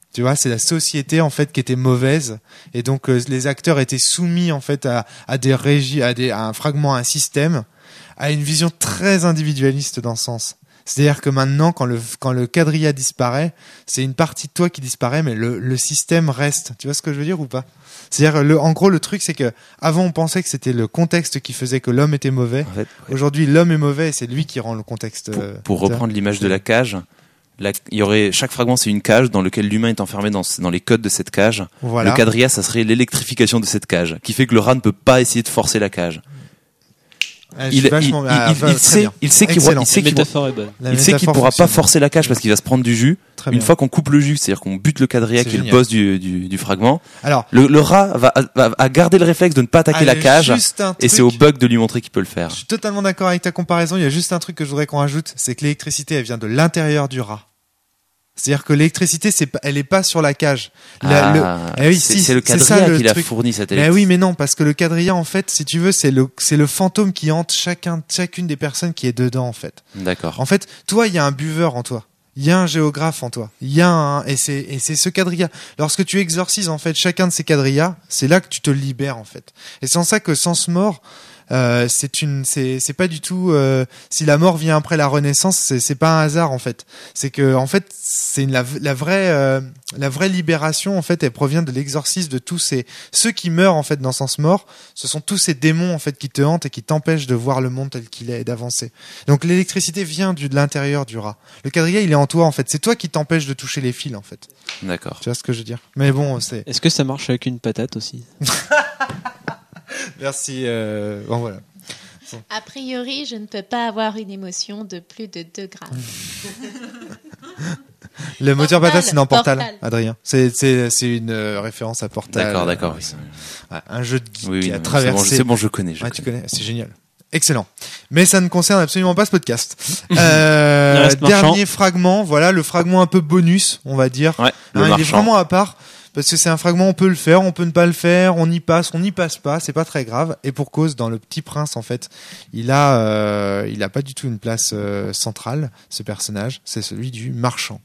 Tu vois, c'est la société en fait qui était mauvaise et donc les acteurs étaient soumis en fait à des régies, à un fragment, à un système, à une vision très individualiste dans ce sens. C'est-à-dire que maintenant, quand le quadrilla disparaît, c'est une partie de toi qui disparaît, mais le système reste. Tu vois ce que je veux dire ou pas? C'est-à-dire, en gros, le truc, c'est que avant, on pensait que c'était le contexte qui faisait que l'homme était mauvais. En fait, ouais. Aujourd'hui, l'homme est mauvais et c'est lui qui rend le contexte. Pour reprendre l'image de la cage, chaque fragment, c'est une cage dans laquelle l'humain est enfermé dans les codes de cette cage. Voilà. Le quadrilla, ça serait l'électrification de cette cage, qui fait que le rat ne peut pas essayer de forcer la cage. Il sait qu'il pourra pas forcer la cage parce qu'il va se prendre du jus. Une fois qu'on coupe le jus, c'est-à-dire qu'on bute le quadrilla qui est le boss du fragment. Alors, le rat va garder le réflexe de ne pas attaquer la cage et c'est au bug de lui montrer qu'il peut le faire. Je suis totalement d'accord avec ta comparaison. Il y a juste un truc que je voudrais qu'on rajoute, c'est que l'électricité, elle vient de l'intérieur du rat. C'est-à-dire que l'électricité, elle est pas sur la cage. C'est le quadrilla qui l'a fourni cette électricité. Mais oui, mais non, parce que le quadrilla, en fait, si tu veux, c'est le fantôme qui hante chacune des personnes qui est dedans, en fait. D'accord. En fait, toi, il y a un buveur en toi. Il y a un géographe en toi. Il y a et c'est ce quadrilla. Lorsque tu exorcises, en fait, chacun de ces quadrillas, c'est là que tu te libères, en fait. Et c'est en ça que Sens Mort, c'est pas du tout si la mort vient après la renaissance, c'est pas un hasard en fait. C'est que en fait c'est la vraie libération en fait, elle provient de l'exorcisme de tous ceux qui meurent en fait dans Sens Mort. Ce sont tous ces démons en fait qui te hantent et qui t'empêchent de voir le monde tel qu'il est et d'avancer. Donc l'électricité vient de l'intérieur du rat. Le quadrilla il est en toi en fait. C'est toi qui t'empêches de toucher les fils en fait. D'accord. Tu vois ce que je veux dire? Mais bon, Est-ce que ça marche avec une patate aussi? Merci. Bon, voilà. A priori, je ne peux pas avoir une émotion de plus de 2 grammes. Le moteur patate, c'est dans Portal, Adrien. C'est une référence à Portal. D'accord. Ouais, un jeu de geek qui a traversé. C'est bon, je connais. Tu connais, c'est génial. Excellent. Mais ça ne concerne absolument pas ce podcast. Dernier fragment, voilà, le fragment un peu bonus, on va dire. Ouais, il est vraiment à part. Parce que c'est un fragment, on peut le faire, on peut ne pas le faire, on y passe pas, c'est pas très grave. Et pour cause, dans Le Petit Prince, en fait, il a pas du tout une place centrale, ce personnage. C'est celui du marchand.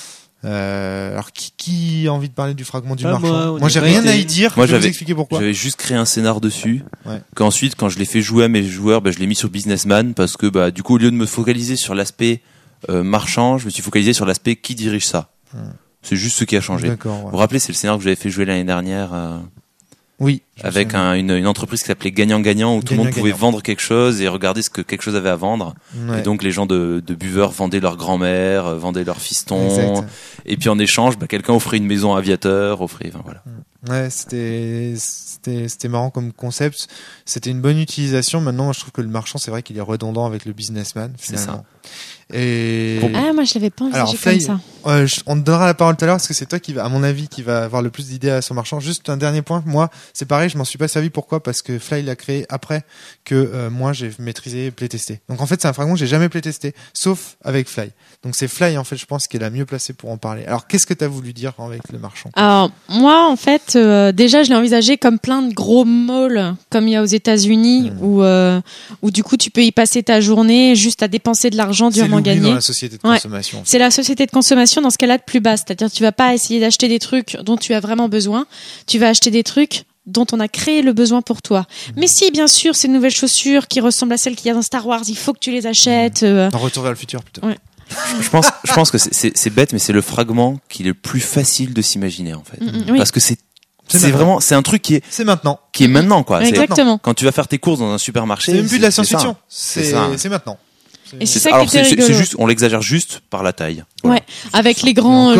Alors qui a envie de parler du fragment du marchand? Moi j'ai rien à y dire. Moi je vais vous expliquer pourquoi. J'avais juste créé un scénar dessus. Ouais. Qu'ensuite, quand je l'ai fait jouer à mes joueurs, je l'ai mis sur Businessman parce que du coup, au lieu de me focaliser sur l'aspect marchand, je me suis focalisé sur l'aspect qui dirige ça. C'est juste ce qui a changé. Vous vous rappelez, c'est le scénario que j'avais fait jouer l'année dernière. Oui. Avec une entreprise qui s'appelait Gagnant-Gagnant où tout le monde pouvait vendre quelque chose et regarder ce que quelque chose avait à vendre. Ouais. Et donc les gens de buveurs vendaient leur grand-mère, vendaient leur fiston. Exact. Et puis en échange, quelqu'un offrait une maison à Aviateur, voilà. Ouais, c'était marrant comme concept. C'était une bonne utilisation. Maintenant, je trouve que le marchand, c'est vrai qu'il est redondant avec le businessman, finalement. C'est ça. Et moi je l'avais pas envisagé comme ça. On te donnera la parole tout à l'heure parce que c'est toi qui va, à mon avis, qui va avoir le plus d'idées sur marchand. Juste un dernier point, moi c'est pareil, je m'en suis pas servi. Pourquoi? Parce que Fly l'a créé après que moi j'ai maîtrisé et playtesté. Donc en fait c'est un fragment que j'ai jamais playtesté, sauf avec Fly. Donc c'est Fly en fait, je pense, qui est la mieux placée pour en parler. Alors qu'est-ce que t'as voulu dire avec le marchand? Alors moi en fait déjà je l'ai envisagé comme plein de gros malls comme il y a aux États-Unis où du coup tu peux y passer ta journée juste à dépenser de l'argent durement gagné. Dans la société de consommation. C'est la société de consommation dans ce cas-là de plus basse. C'est-à-dire tu vas pas essayer d'acheter des trucs dont tu as vraiment besoin. Tu vas acheter des trucs dont on a créé le besoin pour toi. Mais si, bien sûr, ces nouvelles chaussures qui ressemblent à celles qu'il y a dans Star Wars, il faut que tu les achètes. Dans Retour vers le futur, plutôt. Ouais. Je pense que c'est bête, mais c'est le fragment qui est le plus facile de s'imaginer, en fait. Oui. Parce que c'est un truc qui est maintenant. Qui est maintenant, quoi. Exactement. Quand tu vas faire tes courses dans un supermarché. C'est même plus de la science-fiction. C'est maintenant. Et c'est ça qui était rigolo. C'est juste, on l'exagère juste par la taille. Voilà. Ouais, avec les grands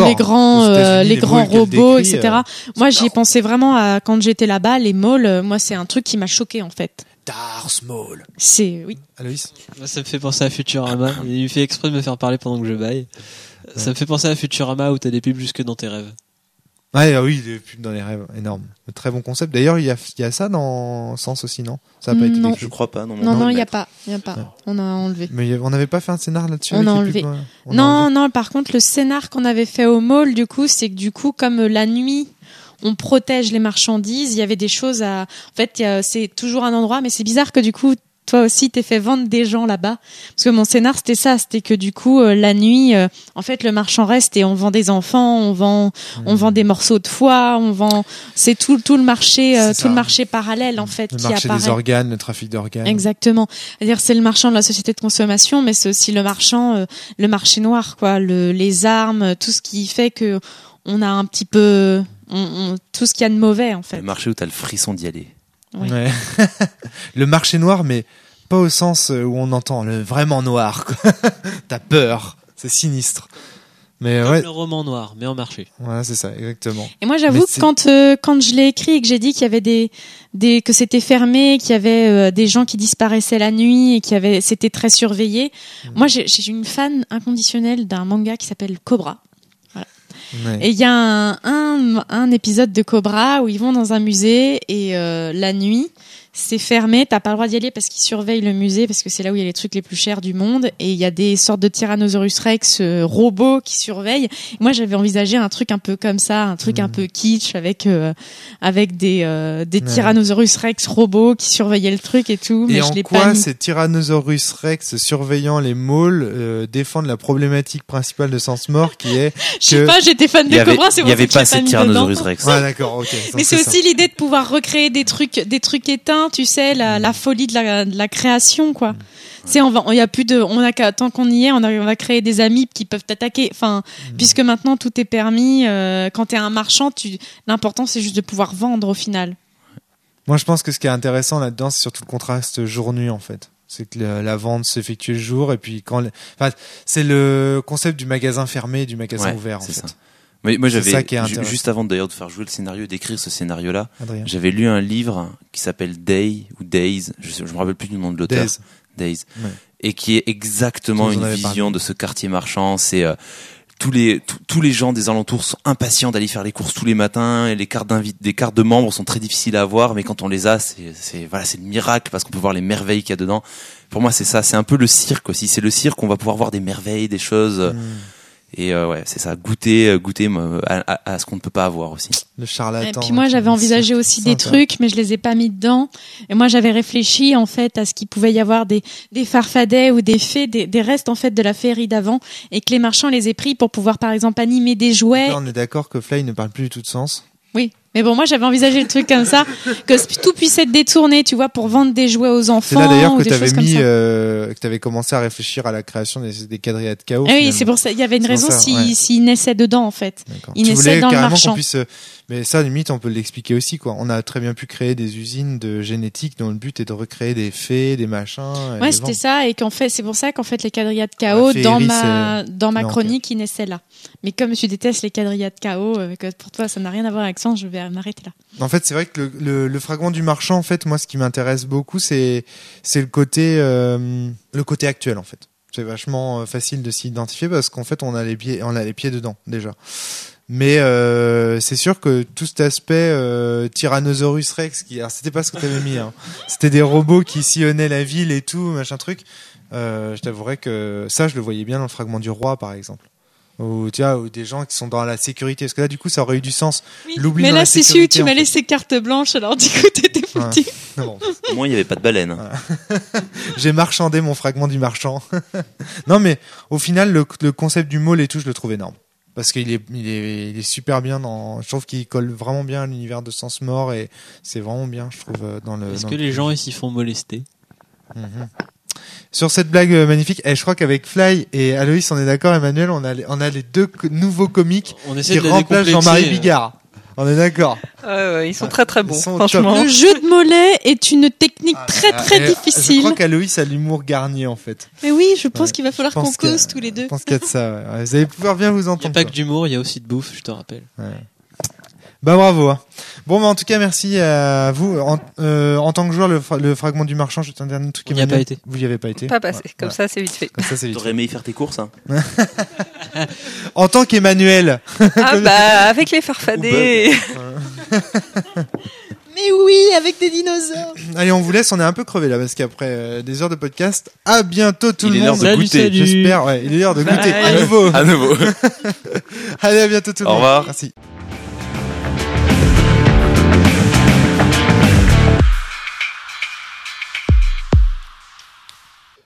robots, etc. Moi, j'y ai pensé vraiment quand j'étais là-bas, les malls. Moi, c'est un truc qui m'a choqué en fait. Darth Maul. Oui. Aloïs. Moi, ça me fait penser à Futurama. Il fait exprès de me faire parler pendant que je baille. Ça me fait penser à Futurama où t'as des pubs jusque dans tes rêves. Ouais, oui, des pubs dans les rêves, énorme. Très bon concept. D'ailleurs, il y a ça dans Sens aussi, non? Ça a pas été décrit. Je crois pas, non. Non, il y a pas. Ouais. On a enlevé. Mais on n'avait pas fait un scénar là-dessus? On a enlevé. Non, par contre, le scénar qu'on avait fait au mall, du coup, c'est que comme la nuit, on protège les marchandises, il y avait des choses en fait, c'est toujours un endroit, mais c'est bizarre que du coup, toi aussi t'es fait vendre des gens là-bas. Parce que mon scénar c'était ça, c'était que du coup la nuit, en fait le marchand reste et on vend des enfants, on vend des morceaux de foie, c'est tout le marché, tout le marché parallèle en fait le qui marché apparaît. Des organes, le trafic d'organes. Exactement. C'est-à-dire c'est le marchand de la société de consommation, mais c'est aussi le marché noir, quoi, les armes, tout ce qui fait que on a un petit peu tout ce qu'il y a de mauvais en fait. Le marché où t'as le frisson d'y aller. Oui. Ouais. Le marché noir, mais pas au sens où on entend le vraiment noir, quoi. T'as peur, c'est sinistre. Mais Comme ouais, le roman noir, mais en marché. voilà, c'est ça, exactement. Et moi, j'avoue que quand je l'ai écrit et que j'ai dit qu'il y avait que c'était fermé, qu'il y avait des gens qui disparaissaient la nuit et c'était très surveillé. Moi, j'ai une fan inconditionnelle d'un manga qui s'appelle Cobra. Voilà. Ouais. Et il y a un épisode de Cobra où ils vont dans un musée et la nuit, c'est fermé, t'as pas le droit d'y aller parce qu'ils surveillent le musée, parce que c'est là où il y a les trucs les plus chers du monde, et il y a des sortes de Tyrannosaurus Rex robots qui surveillent. Et moi, j'avais envisagé un truc un peu comme ça, un truc un peu kitsch avec des Tyrannosaurus Rex robots qui surveillaient le truc et tout. Mais Et je en l'ai quoi pas mis. ces Tyrannosaurus Rex surveillant les malls défendent la problématique principale de Sens-Mort qui est Je sais pas, j'étais fan de Cobra, c'est Il pour y avait ça que pas je l'ai ces pas mis dedans. Tyrannosaurus Rex. Ouais, d'accord, ok. Mais c'est aussi l'idée de pouvoir recréer des trucs éteints, tu sais, la folie de la création, quoi. Tu sais, tant qu'on y est, on va créer des amibes qui peuvent t'attaquer. Enfin, puisque maintenant tout est permis, quand t'es un marchand, l'important c'est juste de pouvoir vendre au final. Moi, je pense que ce qui est intéressant là-dedans, c'est surtout le contraste jour-nuit, en fait. C'est que la vente s'effectue le jour, et puis c'est le concept du magasin fermé et du magasin ouvert, en fait. Ça. Mais moi, C'est ça qui est juste avant d'ailleurs de faire jouer le scénario, d'écrire ce scénario-là, Adrien. j'avais lu un livre qui s'appelle Day ou Days, je me rappelle plus du nom de l'auteur. Days. Ouais. Et qui est exactement une vision de ce quartier marchand. C'est tous les gens des alentours sont impatients d'aller faire les courses tous les matins, et les cartes de membres sont très difficiles à avoir, mais quand on les a, c'est le miracle parce qu'on peut voir les merveilles qu'il y a dedans. Pour moi, c'est ça, c'est un peu le cirque aussi. C'est le cirque, on va pouvoir voir des merveilles, des choses. Et ouais, c'est ça, goûter à ce qu'on ne peut pas avoir aussi. Le charlatan. Et puis moi, j'avais envisagé aussi des trucs, mais je les ai pas mis dedans. Et moi, j'avais réfléchi en fait à ce qu'il pouvait y avoir des farfadets ou des fées, des restes en fait de la féerie d'avant, et que les marchands les aient pris pour pouvoir par exemple animer des jouets. Là, on est d'accord que Fly ne parle plus du tout de sens. Oui. Mais bon, moi, j'avais envisagé le truc comme ça, que tout puisse être détourné, tu vois, pour vendre des jouets aux enfants. C'est là d'ailleurs que tu avais que t'avais commencé à réfléchir à la création des quadrilles de chaos. Ah oui, c'est pour ça. Il y avait une raison s'il naissait dedans, en fait. D'accord. Il naissait dans le marchand. Mais ça, limite, on peut l'expliquer aussi, quoi. On a très bien pu créer des usines de génétique dont le but est de recréer des fées, des machins. Ouais, c'était ça, et c'est pour ça qu'en fait, les quadrilles de chaos, dans ma chronique, ils naissaient là. Mais comme tu détestes les quadrilles de chaos, que pour toi, ça n'a rien à voir avec ça, je vais m'arrêter là. En fait, c'est vrai que le fragment du marchand, en fait, moi, ce qui m'intéresse beaucoup, c'est le côté actuel, en fait. C'est vachement facile de s'identifier parce qu'en fait, on a les pieds dedans, déjà. Mais c'est sûr que tout cet aspect Tyrannosaurus Rex, alors c'était pas ce que t'avais mis, hein. C'était des robots qui sillonnaient la ville et tout, machin truc. Je t'avouerais que ça, je le voyais bien dans le fragment du roi, par exemple. Ou des gens qui sont dans la sécurité, parce que là, du coup, ça aurait eu du sens. Oui, mais là, c'est sûr, tu m'as laissé carte blanche, alors du coup, t'étais foutu. Ouais. Bon. Au moins, il n'y avait pas de baleine. Ouais. J'ai marchandé mon fragment du marchand. Non, mais au final, le concept du mall et tout, je le trouve énorme. Parce qu'il est super bien je trouve qu'il colle vraiment bien à l'univers de Sens-Mort, et c'est vraiment bien, je trouve, dans le. Est-ce que les gens ici font molester? Sur cette blague magnifique, je crois qu'avec Fly et Aloïs, on est d'accord, Emmanuel, on a les deux nouveaux comiques qui remplacent Jean-Marie Bigard. On est d'accord. Ils sont très très bons, franchement. Le jeu de mollets est une technique très difficile. Je crois qu'Aloïs a l'humour Garnier, en fait. Mais oui, je pense qu'il va falloir qu'on cause tous les deux. Je pense qu'il y a de ça. Ouais. Vous allez pouvoir bien vous entendre. Il n'y a pas que d'humour, il y a aussi de bouffe, je te rappelle. Ouais. Bah bravo. Hein. Bon, bah en tout cas, merci à vous. En tant que joueur, le fragment du marchand, j'ai un dernier truc. Vous n'y avez pas été. Vous n'y avez pas été. Pas passé. Comme ça, c'est vite fait. Comme ça, c'est vite T'aurais aimé y faire tes courses, hein. En tant qu'Emmanuel. Ah bah, avec les farfadets. Mais oui, avec des dinosaures. Allez, on vous laisse, on est un peu crevé là, parce qu'après des heures de podcast, à bientôt tout le monde. Il est l'heure de goûter. J'espère, il est l'heure de goûter à nouveau. À nouveau. Allez, à bientôt tout le monde. Au revoir. Merci.